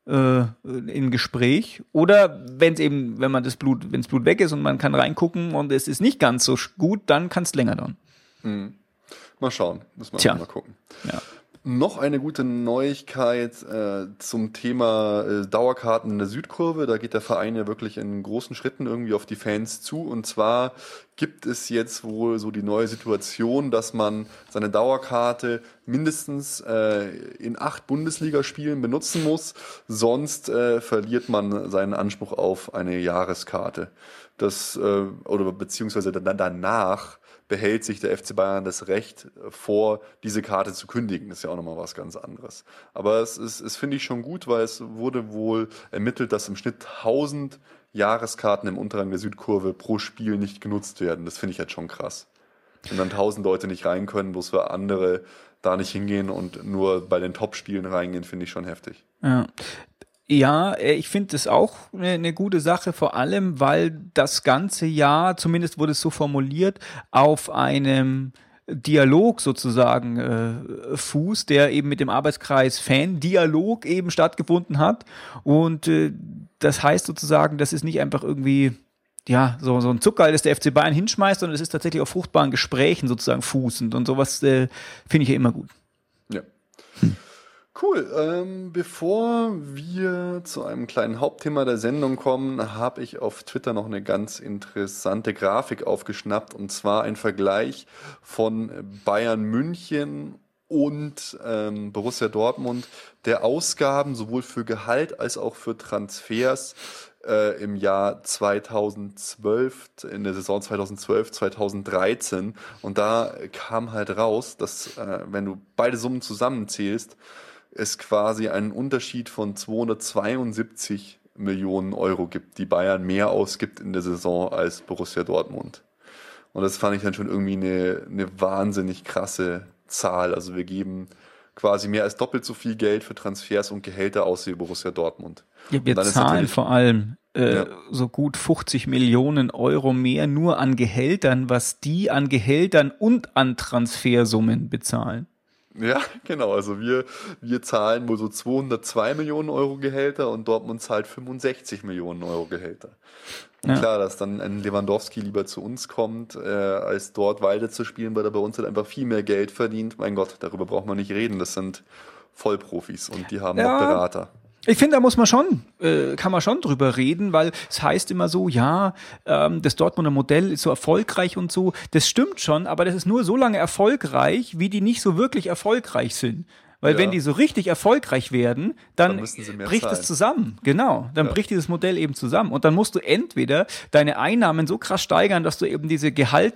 in Gespräch. Oder wenn das Blut weg ist und man kann reingucken und es ist nicht ganz so gut, dann kann es länger dauern. Mal schauen, müssen wir mal gucken. Ja. Noch eine gute Neuigkeit zum Thema Dauerkarten in der Südkurve. Da geht der Verein ja wirklich in großen Schritten irgendwie auf die Fans zu. Und zwar gibt es jetzt wohl so die neue Situation, dass man seine Dauerkarte mindestens in 8 Bundesligaspielen benutzen muss. Sonst verliert man seinen Anspruch auf eine Jahreskarte. Oder beziehungsweise danach behält sich der FC Bayern das Recht vor, diese Karte zu kündigen. Das ist ja auch nochmal was ganz anderes. Aber es finde ich schon gut, weil es wurde wohl ermittelt, dass im Schnitt 1000 Jahreskarten im Unterrang der Südkurve pro Spiel nicht genutzt werden. Das finde ich jetzt schon krass. Wenn dann 1000 Leute nicht rein können, bloß für andere da nicht hingehen und nur bei den Top-Spielen reingehen, finde ich schon heftig. Ja. Ja, ich finde das auch eine gute Sache, vor allem, weil das ganze Jahr, zumindest wurde es so formuliert, auf einem Dialog sozusagen Fuß, der eben mit dem Arbeitskreis Fan-Dialog eben stattgefunden hat. Und das heißt sozusagen, das ist nicht einfach irgendwie so ein Zuckerl, das der FC Bayern hinschmeißt, sondern es ist tatsächlich auf fruchtbaren Gesprächen sozusagen fußend. Und sowas finde ich ja immer gut. Ja. Cool, bevor wir zu einem kleinen Hauptthema der Sendung kommen, habe ich auf Twitter noch eine ganz interessante Grafik aufgeschnappt, und zwar ein Vergleich von Bayern München und Borussia Dortmund der Ausgaben sowohl für Gehalt als auch für Transfers im Jahr 2012, in der Saison 2012, 2013. Und da kam halt raus, dass wenn du beide Summen zusammenzählst, es quasi einen Unterschied von 272 Millionen Euro gibt, die Bayern mehr ausgibt in der Saison als Borussia Dortmund. Und das fand ich dann schon irgendwie eine wahnsinnig krasse Zahl. Also wir geben quasi mehr als doppelt so viel Geld für Transfers und Gehälter aus wie Borussia Dortmund. Ja, wir zahlen vor allem so gut 50 Millionen Euro mehr nur an Gehältern, was die an Gehältern und an Transfersummen bezahlen. Ja, genau. Also wir zahlen wohl so 202 Millionen Euro Gehälter und Dortmund zahlt 65 Millionen Euro Gehälter. Und klar, dass dann ein Lewandowski lieber zu uns kommt, als dort weiter zu spielen, weil er bei uns halt einfach viel mehr Geld verdient. Mein Gott, darüber braucht man nicht reden. Das sind Vollprofis und die haben noch Berater. Ich finde, da muss man kann man schon drüber reden, weil es heißt immer so, das Dortmunder Modell ist so erfolgreich und so. Das stimmt schon, aber das ist nur so lange erfolgreich, wie die nicht so wirklich erfolgreich sind. Weil wenn die so richtig erfolgreich werden, dann bricht es zusammen. Genau, dann bricht dieses Modell eben zusammen. Und dann musst du entweder deine Einnahmen so krass steigern, dass du eben dieses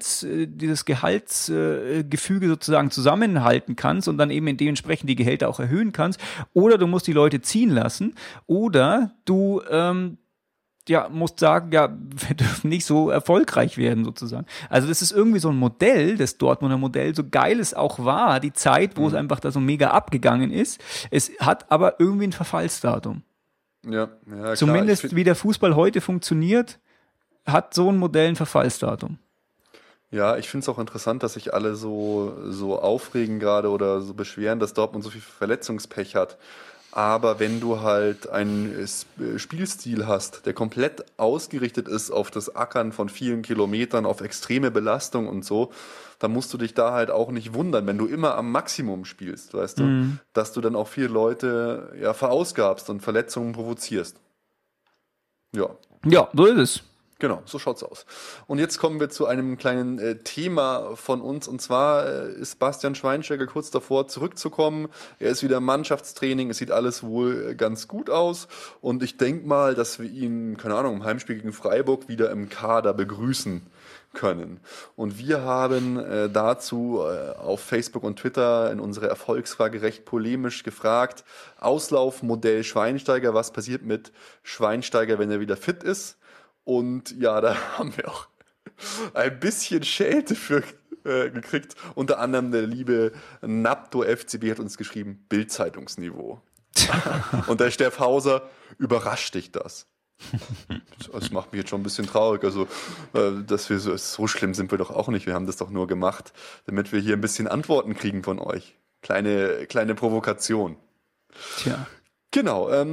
Gehaltsgefüge sozusagen zusammenhalten kannst und dann eben dementsprechend die Gehälter auch erhöhen kannst. Oder du musst die Leute ziehen lassen. Oder du musst sagen, wir dürfen nicht so erfolgreich werden sozusagen. Also das ist irgendwie so ein Modell, das Dortmunder Modell, so geil es auch war, die Zeit, wo es einfach da so mega abgegangen ist. Es hat aber irgendwie ein Verfallsdatum. Ja, zumindest wie der Fußball heute funktioniert, hat so ein Modell ein Verfallsdatum. Ja, ich finde es auch interessant, dass sich alle so aufregen gerade oder so beschweren, dass Dortmund so viel Verletzungspech hat. Aber wenn du halt einen Spielstil hast, der komplett ausgerichtet ist auf das Ackern von vielen Kilometern, auf extreme Belastung und so, dann musst du dich da halt auch nicht wundern, wenn du immer am Maximum spielst, weißt du, dass du dann auch viele Leute verausgabst und Verletzungen provozierst. Ja, so ist es. Genau, so schaut's aus. Und jetzt kommen wir zu einem kleinen Thema von uns. Und zwar ist Bastian Schweinsteiger kurz davor zurückzukommen. Er ist wieder im Mannschaftstraining. Es sieht alles wohl ganz gut aus. Und ich denke mal, dass wir ihn, keine Ahnung, im Heimspiel gegen Freiburg wieder im Kader begrüßen können. Und wir haben dazu auf Facebook und Twitter in unserer Erfolgsfrage recht polemisch gefragt: Auslaufmodell Schweinsteiger, was passiert mit Schweinsteiger, wenn er wieder fit ist? Und da haben wir auch ein bisschen Schelte für gekriegt. Unter anderem der liebe Napto FCB hat uns geschrieben, Bild-Zeitungsniveau. Und der Steff Hauser, überrascht dich das? Das macht mich jetzt schon ein bisschen traurig. Also, dass wir so schlimm sind wir doch auch nicht. Wir haben das doch nur gemacht, damit wir hier ein bisschen Antworten kriegen von euch. Kleine Provokation. Tja. Genau,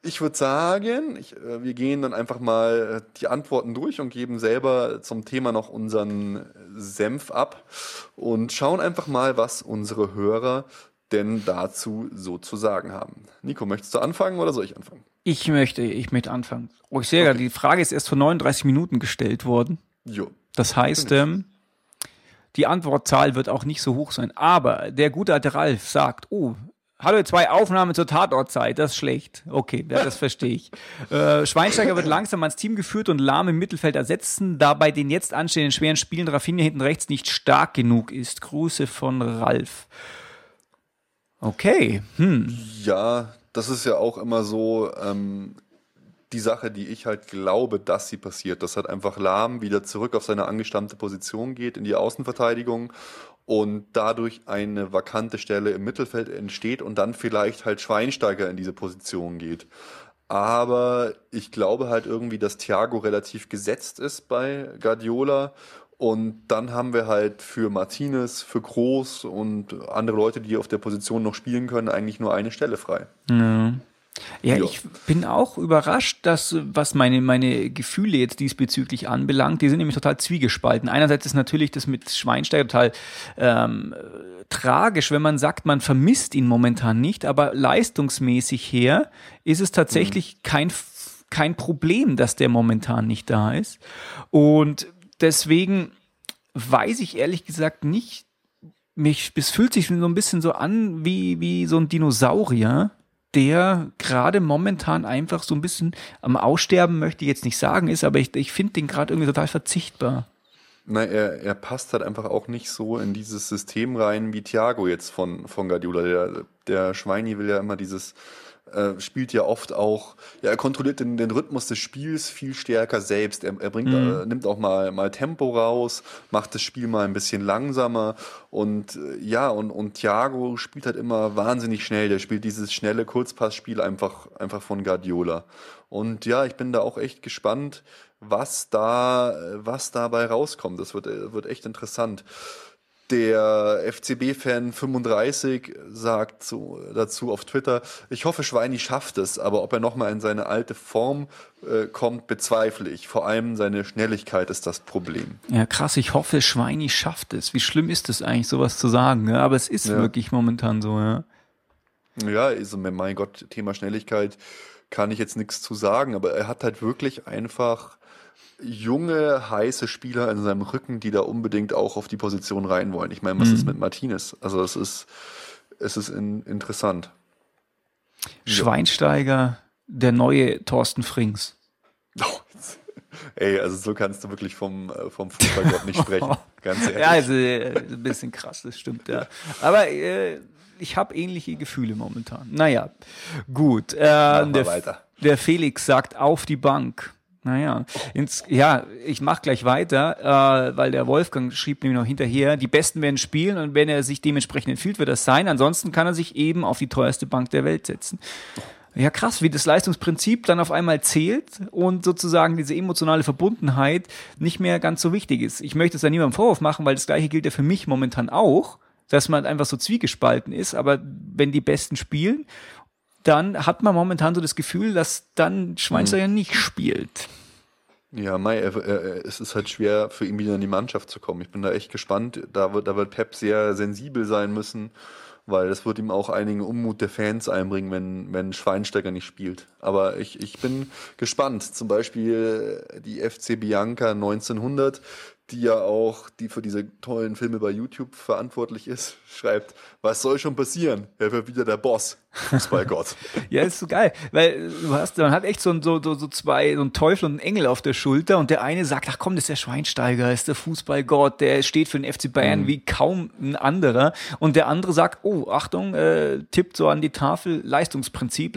Ich würde sagen, wir gehen dann einfach mal die Antworten durch und geben selber zum Thema noch unseren Senf ab und schauen einfach mal, was unsere Hörer denn dazu so zu sagen haben. Nico, möchtest du anfangen oder soll ich anfangen? Ich möchte anfangen. Oh, ich sehe ja, die Frage ist erst vor 39 Minuten gestellt worden. Jo. Das heißt, die Antwortzahl wird auch nicht so hoch sein. Aber der gute alte Ralf sagt, hallo, 2 Aufnahmen zur Tatortzeit, das ist schlecht. Okay, ja, das verstehe ich. Schweinsteiger wird langsam ans Team geführt und Lahm im Mittelfeld ersetzen, da bei den jetzt anstehenden schweren Spielen Rafinha hinten rechts nicht stark genug ist. Grüße von Ralf. Okay. Ja, das ist ja auch immer so die Sache, die ich halt glaube, dass sie passiert. Dass halt einfach Lahm wieder zurück auf seine angestammte Position geht, in die Außenverteidigung und dadurch eine vakante Stelle im Mittelfeld entsteht und dann vielleicht halt Schweinsteiger in diese Position geht. Aber ich glaube halt irgendwie, dass Thiago relativ gesetzt ist bei Guardiola. Und dann haben wir halt für Martinez, für Kroos und andere Leute, die auf der Position noch spielen können, eigentlich nur eine Stelle frei. Ja, ich bin auch überrascht, dass, was meine Gefühle jetzt diesbezüglich anbelangt, die sind nämlich total zwiegespalten. Einerseits ist natürlich das mit Schweinsteiger total tragisch, wenn man sagt, man vermisst ihn momentan nicht, aber leistungsmäßig her ist es tatsächlich kein Problem, dass der momentan nicht da ist. Und deswegen weiß ich ehrlich gesagt nicht, es fühlt sich so ein bisschen so an wie so ein Dinosaurier, der gerade momentan einfach so ein bisschen am Aussterben, möchte ich jetzt nicht sagen, ist, aber ich finde den gerade irgendwie total verzichtbar. Nein, er passt halt einfach auch nicht so in dieses System rein wie Thiago jetzt von Guardiola. Der Schweini will ja immer spielt ja oft auch, er kontrolliert den Rhythmus des Spiels viel stärker selbst. Er nimmt auch mal Tempo raus, macht das Spiel mal ein bisschen langsamer und Thiago spielt halt immer wahnsinnig schnell. Der spielt dieses schnelle Kurzpassspiel einfach von Guardiola. Und ja, ich bin da auch echt gespannt, was dabei rauskommt. Das wird echt interessant. Der FCB-Fan 35 sagt dazu auf Twitter, ich hoffe, Schweini schafft es, aber ob er nochmal in seine alte Form kommt, bezweifle ich. Vor allem seine Schnelligkeit ist das Problem. Ja, krass, ich hoffe, Schweini schafft es. Wie schlimm ist es eigentlich, sowas zu sagen? Ja, aber es ist wirklich momentan so, ja. Ja, also mein Gott, Thema Schnelligkeit kann ich jetzt nichts zu sagen, aber er hat halt wirklich einfach junge, heiße Spieler in seinem Rücken, die da unbedingt auch auf die Position rein wollen. Ich meine, was ist mit Martinez? Also es ist interessant. Schweinsteiger, der neue Thorsten Frings. Ey, also so kannst du wirklich vom Fußballgott nicht sprechen. Ganz ehrlich. Ja, also ein bisschen krass, das stimmt, ja. Aber ich habe ähnliche Gefühle momentan. Naja, gut. Weiter. Der Felix sagt, auf die Bank. Naja, ich mache gleich weiter, weil der Wolfgang schrieb nämlich noch hinterher, die Besten werden spielen und wenn er sich dementsprechend empfiehlt, wird das sein. Ansonsten kann er sich eben auf die teuerste Bank der Welt setzen. Ja, krass, wie das Leistungsprinzip dann auf einmal zählt und sozusagen diese emotionale Verbundenheit nicht mehr ganz so wichtig ist. Ich möchte es da niemandem Vorwurf machen, weil das Gleiche gilt ja für mich momentan auch, dass man einfach so zwiegespalten ist, aber wenn die Besten spielen, dann hat man momentan so das Gefühl, dass dann Schweinsteiger nicht spielt. Ja, es ist halt schwer für ihn wieder in die Mannschaft zu kommen. Ich bin da echt gespannt. Da wird Pep sehr sensibel sein müssen, weil das wird ihm auch einigen Unmut der Fans einbringen, wenn Schweinsteiger nicht spielt. Aber ich bin gespannt. Zum Beispiel die FC Bianca 1900, die für diese tollen Filme bei YouTube verantwortlich ist, schreibt, was soll schon passieren? Er wird wieder der Boss. Fußballgott. Ja, ist so geil, weil man hat echt so zwei, so einen Teufel und einen Engel auf der Schulter und der eine sagt, ach komm, das ist der Schweinsteiger, ist der Fußballgott, der steht für den FC Bayern wie kaum ein anderer und der andere sagt, oh, Achtung, tippt so an die Tafel, Leistungsprinzip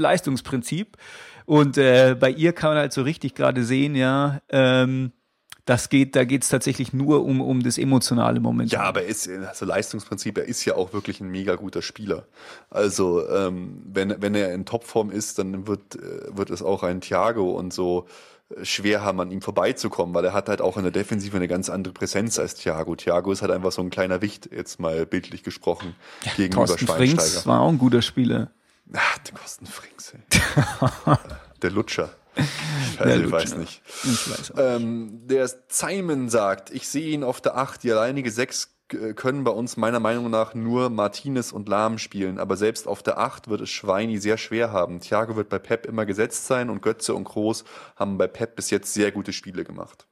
und bei ihr kann man halt so richtig gerade sehen, ja, da geht's tatsächlich nur um das emotionale Moment. Ja, aber Leistungsprinzip, er ist ja auch wirklich ein mega guter Spieler. Also wenn er in Topform ist, dann wird es auch ein Thiago und so schwer haben, an ihm vorbeizukommen, weil er hat halt auch in der Defensive eine ganz andere Präsenz als Thiago. Thiago ist halt einfach so ein kleiner Wicht, jetzt mal bildlich gesprochen, gegenüber Thorsten Schweinsteiger. Frings war auch ein guter Spieler. Ach, Der Kostenfrings, ey. Der Lutscher. Ich weiß nicht. Ich weiß auch nicht. Der Simon sagt, ich sehe ihn auf der 8, die alleinige 6 können bei uns meiner Meinung nach nur Martinez und Lahm spielen, aber selbst auf der 8 wird es Schweini sehr schwer haben. Thiago wird bei Pep immer gesetzt sein und Götze und Kroos haben bei Pep bis jetzt sehr gute Spiele gemacht.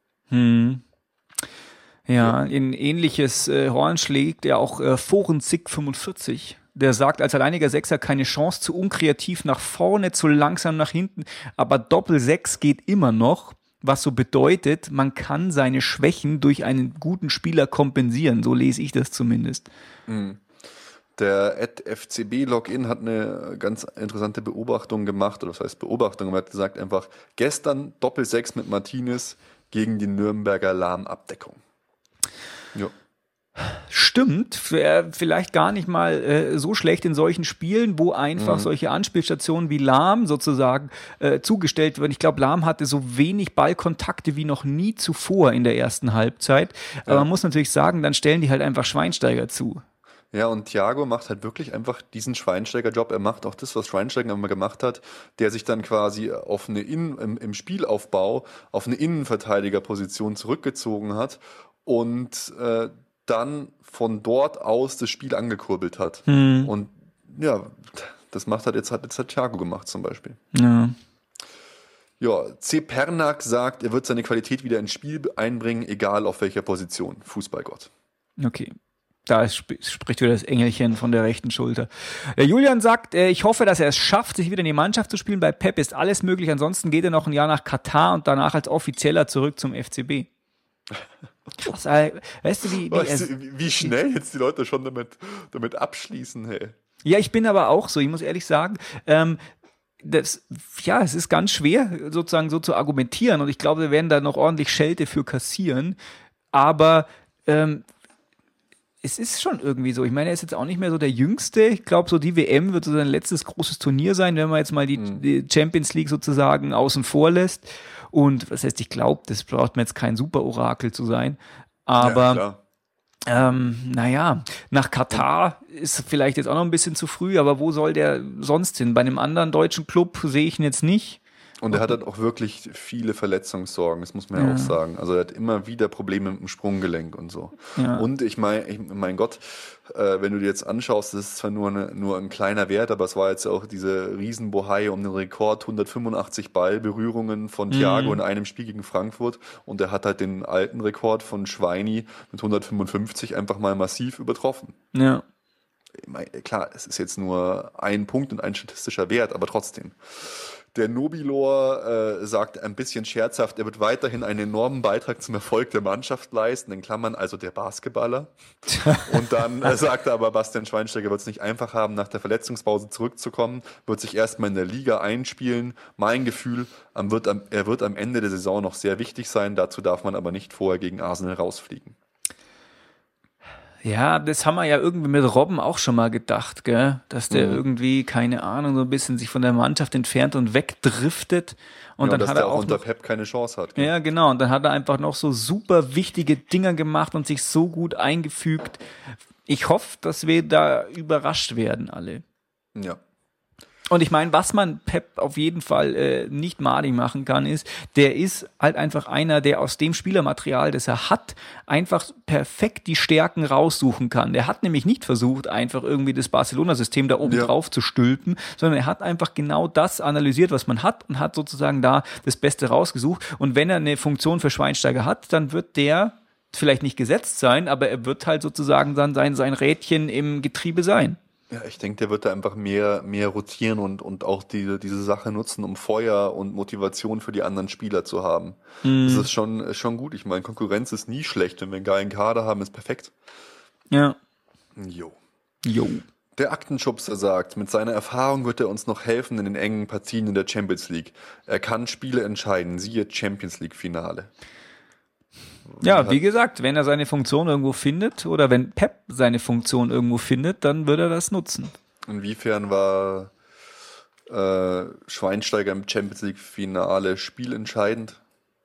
Ja, in ähnliches Horn schlägt ja auch Forenzig 45. Der sagt, als alleiniger Sechser keine Chance, zu unkreativ nach vorne, zu langsam nach hinten, aber Doppel-6 geht immer noch, was so bedeutet, man kann seine Schwächen durch einen guten Spieler kompensieren, so lese ich das zumindest. Der @FCB-Login hat eine ganz interessante Beobachtung gemacht, oder das heißt Beobachtung, er hat gesagt einfach, gestern Doppel-6 mit Martinez gegen die Nürnberger Lahm-Abdeckung. Ja. Stimmt, vielleicht gar nicht mal so schlecht in solchen Spielen, wo einfach solche Anspielstationen wie Lahm sozusagen zugestellt werden. Ich glaube, Lahm hatte so wenig Ballkontakte wie noch nie zuvor in der ersten Halbzeit. Aber man muss natürlich sagen, dann stellen die halt einfach Schweinsteiger zu. Ja, und Thiago macht halt wirklich einfach diesen Schweinsteiger-Job. Er macht auch das, was Schweinsteiger immer gemacht hat, der sich dann quasi auf eine im Spielaufbau auf eine Innenverteidigerposition zurückgezogen hat und dann von dort aus das Spiel angekurbelt hat. Und ja, das macht halt jetzt hat Thiago gemacht zum Beispiel. Ja, C. Pernak sagt, er wird seine Qualität wieder ins Spiel einbringen, egal auf welcher Position. Fußballgott. Okay. Da spricht wieder das Engelchen von der rechten Schulter. Der Julian sagt, ich hoffe, dass er es schafft, sich wieder in die Mannschaft zu spielen. Bei Pep ist alles möglich. Ansonsten geht er noch ein Jahr nach Katar und danach als Offizieller zurück zum FCB. Krass, weißt du, wie schnell jetzt die Leute schon damit abschließen, hey. Ja, ich bin aber auch so, ich muss ehrlich sagen, es ist ganz schwer, sozusagen so zu argumentieren und ich glaube, wir werden da noch ordentlich Schelte für kassieren, aber es ist schon irgendwie so. Ich meine, er ist jetzt auch nicht mehr so der Jüngste. Ich glaube, so die WM wird so sein letztes großes Turnier sein, wenn man jetzt mal die Champions League sozusagen außen vor lässt. Und was heißt, ich glaube, das braucht mir jetzt kein Super-Orakel zu sein. Aber nach Katar ist vielleicht jetzt auch noch ein bisschen zu früh, aber wo soll der sonst hin? Bei einem anderen deutschen Club sehe ich ihn jetzt nicht. Und er hat halt auch wirklich viele Verletzungssorgen, das muss man ja auch sagen. Also er hat immer wieder Probleme mit dem Sprunggelenk und so. Ja. Und mein Gott, wenn du dir jetzt anschaust, das ist zwar nur ein kleiner Wert, aber es war jetzt auch diese Riesenbohai um den Rekord, 185 Ballberührungen von Thiago in einem Spiel gegen Frankfurt und er hat halt den alten Rekord von Schweini mit 155 einfach mal massiv übertroffen. Ja. Klar, es ist jetzt nur ein Punkt und ein statistischer Wert, aber trotzdem. Der Nobilor sagt ein bisschen scherzhaft, er wird weiterhin einen enormen Beitrag zum Erfolg der Mannschaft leisten, in Klammern also der Basketballer. Und dann sagt er aber, Bastian Schweinsteiger wird es nicht einfach haben, nach der Verletzungspause zurückzukommen, wird sich erstmal in der Liga einspielen. Mein Gefühl, er wird am Ende der Saison noch sehr wichtig sein, dazu darf man aber nicht vorher gegen Arsenal rausfliegen. Ja, das haben wir ja irgendwie mit Robben auch schon mal gedacht, gell? Dass der irgendwie, keine Ahnung, so ein bisschen sich von der Mannschaft entfernt und wegdriftet. Und dann dass hat er der auch unter noch, Pep keine Chance hat. Gell? Ja, genau. Und dann hat er einfach noch so super wichtige Dinger gemacht und sich so gut eingefügt. Ich hoffe, dass wir da überrascht werden alle. Ja. Und ich meine, was man Pep auf jeden Fall nicht madig machen kann, ist, der ist halt einfach einer, der aus dem Spielermaterial, das er hat, einfach perfekt die Stärken raussuchen kann. Der hat nämlich nicht versucht, einfach irgendwie das Barcelona-System da oben drauf zu stülpen, sondern er hat einfach genau das analysiert, was man hat und hat sozusagen da das Beste rausgesucht. Und wenn er eine Funktion für Schweinsteiger hat, dann wird der vielleicht nicht gesetzt sein, aber er wird halt sozusagen dann sein Rädchen im Getriebe sein. Ja, ich denke, der wird da einfach mehr rotieren und auch diese Sache nutzen, um Feuer und Motivation für die anderen Spieler zu haben. Das ist schon gut. Ich meine, Konkurrenz ist nie schlecht. Wenn wir einen geilen Kader haben, ist perfekt. Ja. Jo. Jo. Der Aktenschubser sagt, mit seiner Erfahrung wird er uns noch helfen in den engen Partien in der Champions League. Er kann Spiele entscheiden, siehe Champions League Finale. Ja, wie gesagt, wenn er seine Funktion irgendwo findet oder wenn Pep seine Funktion irgendwo findet, dann wird er das nutzen. Inwiefern war Schweinsteiger im Champions League Finale spielentscheidend?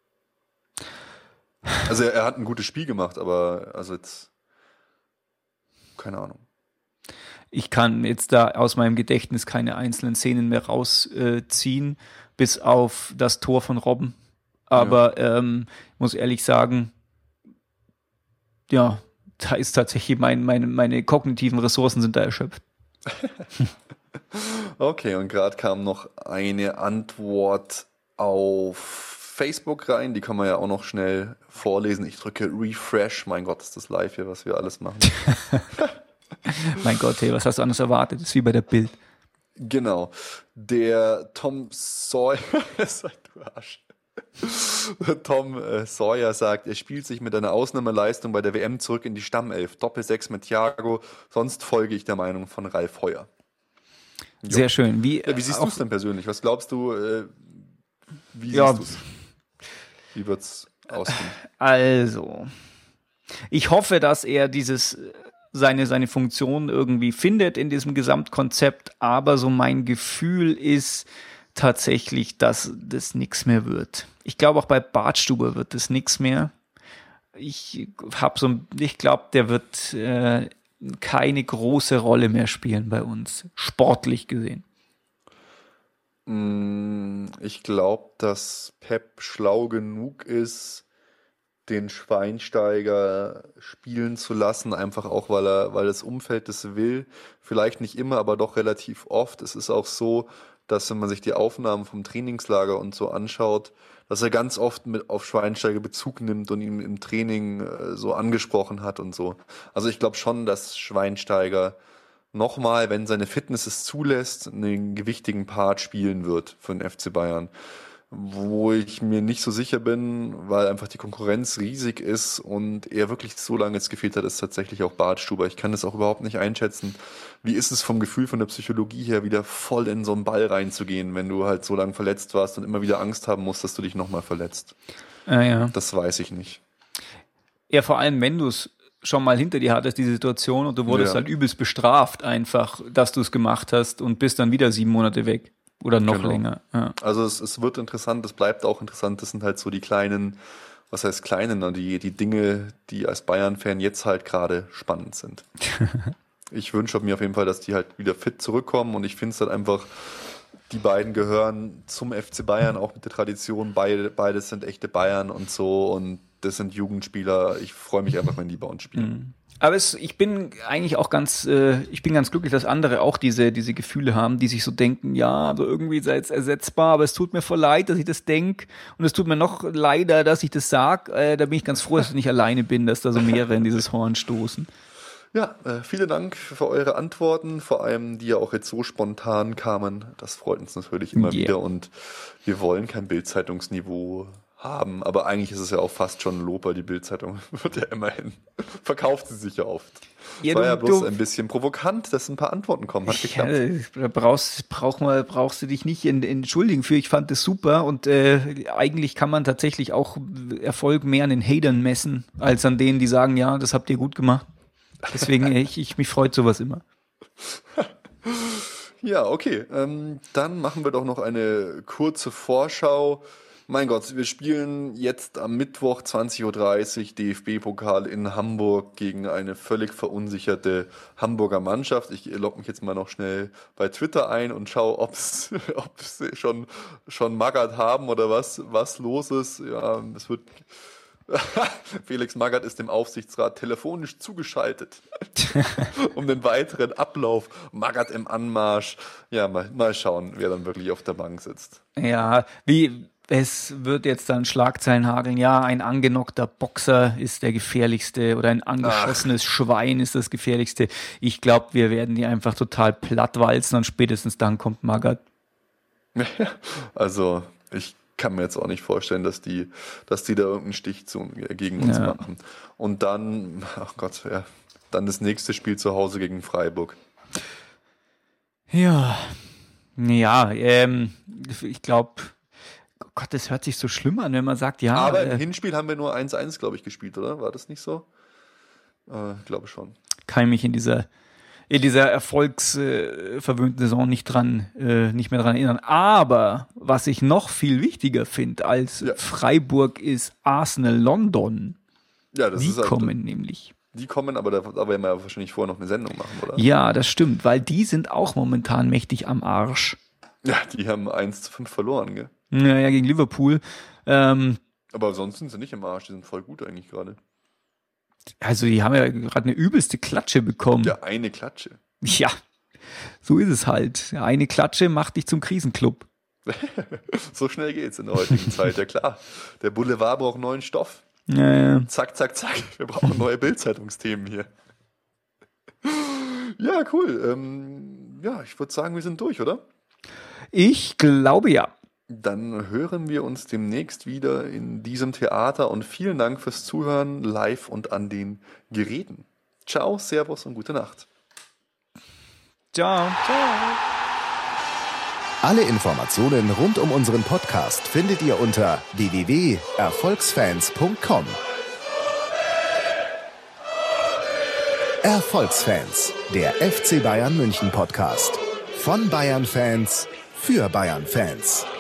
Also er hat ein gutes Spiel gemacht, aber also jetzt keine Ahnung. Ich kann jetzt da aus meinem Gedächtnis keine einzelnen Szenen mehr rausziehen, bis auf das Tor von Robben. Aber muss ehrlich sagen, ja, da ist tatsächlich meine kognitiven Ressourcen sind da erschöpft. Okay, und gerade kam noch eine Antwort auf Facebook rein, die kann man ja auch noch schnell vorlesen. Ich drücke Refresh, mein Gott, ist das live hier, was wir alles machen. Mein Gott, hey, was hast du anders erwartet? Das ist wie bei der Bild. Genau, der Tom Sawyer, du Arsch. Tom Sawyer sagt, er spielt sich mit einer Ausnahmeleistung bei der WM zurück in die Stammelf. Doppel-6 mit Thiago, sonst folge ich der Meinung von Ralf Heuer. Jo. Sehr schön. Wie siehst du es denn persönlich? Was glaubst du, wie siehst du es? Wie wird es ausgehen? Also, ich hoffe, dass er seine Funktion irgendwie findet in diesem Gesamtkonzept, aber so mein Gefühl ist tatsächlich, dass das nichts mehr wird. Ich glaube, auch bei Bartstuber wird das nichts mehr. Ich glaube, der wird keine große Rolle mehr spielen bei uns, sportlich gesehen. Ich glaube, dass Pep schlau genug ist, den Schweinsteiger spielen zu lassen, einfach auch, weil das Umfeld das will. Vielleicht nicht immer, aber doch relativ oft. Es ist auch so, dass wenn man sich die Aufnahmen vom Trainingslager und so anschaut, dass er ganz oft auf Schweinsteiger Bezug nimmt und ihn im Training so angesprochen hat und so. Also ich glaube schon, dass Schweinsteiger nochmal, wenn seine Fitness es zulässt, einen gewichtigen Part spielen wird für den FC Bayern. Wo ich mir nicht so sicher bin, weil einfach die Konkurrenz riesig ist und er wirklich so lange jetzt gefehlt hat, ist tatsächlich auch Bartstuber. Ich kann das auch überhaupt nicht einschätzen. Wie ist es vom Gefühl, von der Psychologie her, wieder voll in so einen Ball reinzugehen, wenn du halt so lange verletzt warst und immer wieder Angst haben musst, dass du dich nochmal verletzt? Ja. Das weiß ich nicht. Ja, vor allem, wenn du es schon mal hinter dir hattest, die Situation, und du wurdest halt übelst bestraft einfach, dass du es gemacht hast und bist dann wieder 7 Monate weg. Oder noch länger. Ja. Also es wird interessant, es bleibt auch interessant. Das sind halt so die kleinen, was heißt kleinen, die Dinge, die als Bayern-Fan jetzt halt gerade spannend sind. Ich wünsche mir auf jeden Fall, dass die halt wieder fit zurückkommen und ich finde es halt einfach, die beiden gehören zum FC Bayern, auch mit der Tradition. Beides sind echte Bayern und so und das sind Jugendspieler. Ich freue mich einfach, wenn die bei uns spielen. Aber ich bin eigentlich auch ganz glücklich, dass andere auch diese Gefühle haben, die sich so denken, ja, aber irgendwie sei es ersetzbar, aber es tut mir voll leid, dass ich das denke und es tut mir noch leider, dass ich das sag. Da bin ich ganz froh, dass ich nicht alleine bin, dass da so mehrere in dieses Horn stoßen. Ja, vielen Dank für eure Antworten, vor allem die ja auch jetzt so spontan kamen. Das freut uns natürlich immer wieder und wir wollen kein Bild-Zeitungsniveau haben, aber eigentlich ist es ja auch fast schon ein Lob, weil die Bild-Zeitung wird ja immerhin, verkauft sie sich ja oft. Ja, war ja bloß ein bisschen provokant, dass ein paar Antworten kommen, hat geklappt. Ja, brauchst du dich nicht entschuldigen für, ich fand das super und eigentlich kann man tatsächlich auch Erfolg mehr an den Hatern messen, als an denen, die sagen, ja, das habt ihr gut gemacht. Deswegen, mich freut sowas immer. Ja, okay, dann machen wir doch noch eine kurze Vorschau. Mein Gott, wir spielen jetzt am Mittwoch 20.30 Uhr DFB-Pokal in Hamburg gegen eine völlig verunsicherte Hamburger Mannschaft. Ich logge mich jetzt mal noch schnell bei Twitter ein und schaue, ob sie schon Magath haben oder was los ist. Ja, es wird... Felix Magath ist dem Aufsichtsrat telefonisch zugeschaltet, um den weiteren Ablauf. Magath im Anmarsch. Ja, mal schauen, wer dann wirklich auf der Bank sitzt. Ja, es wird jetzt dann Schlagzeilen hageln, ja, ein angenockter Boxer ist der gefährlichste oder ein angeschossenes Schwein ist das gefährlichste. Ich glaube, wir werden die einfach total plattwalzen und spätestens dann kommt Magath. Also, ich kann mir jetzt auch nicht vorstellen, dass die da irgendeinen Stich gegen uns machen. Und dann, ach Gott, ja, dann das nächste Spiel zu Hause gegen Freiburg. Ja, ich glaube, Gott, das hört sich so schlimm an, wenn man sagt, ja. Aber im Hinspiel haben wir nur 1-1, glaube ich, gespielt, oder? War das nicht so? Ich glaube schon. Kann ich mich in dieser erfolgsverwöhnten Saison nicht mehr dran erinnern. Aber was ich noch viel wichtiger finde als Freiburg ist Arsenal London. Ja, das Die ist halt, kommen nämlich. Die kommen, aber da werden wir wahrscheinlich vorher noch eine Sendung machen, oder? Ja, das stimmt, weil die sind auch momentan mächtig am Arsch. Ja, die haben 1-5 verloren, gell? Ja, gegen Liverpool. Aber sonst sind sie nicht im Arsch, die sind voll gut eigentlich gerade. Also die haben ja gerade eine übelste Klatsche bekommen. Ja, eine Klatsche. Ja, so ist es halt. Eine Klatsche macht dich zum Krisenclub. So schnell geht's in der heutigen Zeit, ja klar. Der Boulevard braucht neuen Stoff. Ja. Zack, zack, zack. Wir brauchen neue Bild-Zeitungsthemen hier. Ja, cool. Ja, ich würde sagen, wir sind durch, oder? Ich glaube ja. Dann hören wir uns demnächst wieder in diesem Theater und vielen Dank fürs Zuhören live und an den Geräten. Ciao, Servus und gute Nacht. Ciao. Alle Informationen rund um unseren Podcast findet ihr unter www.erfolgsfans.com. Erfolgsfans, der FC Bayern München Podcast. Von Bayern Fans für Bayern Fans.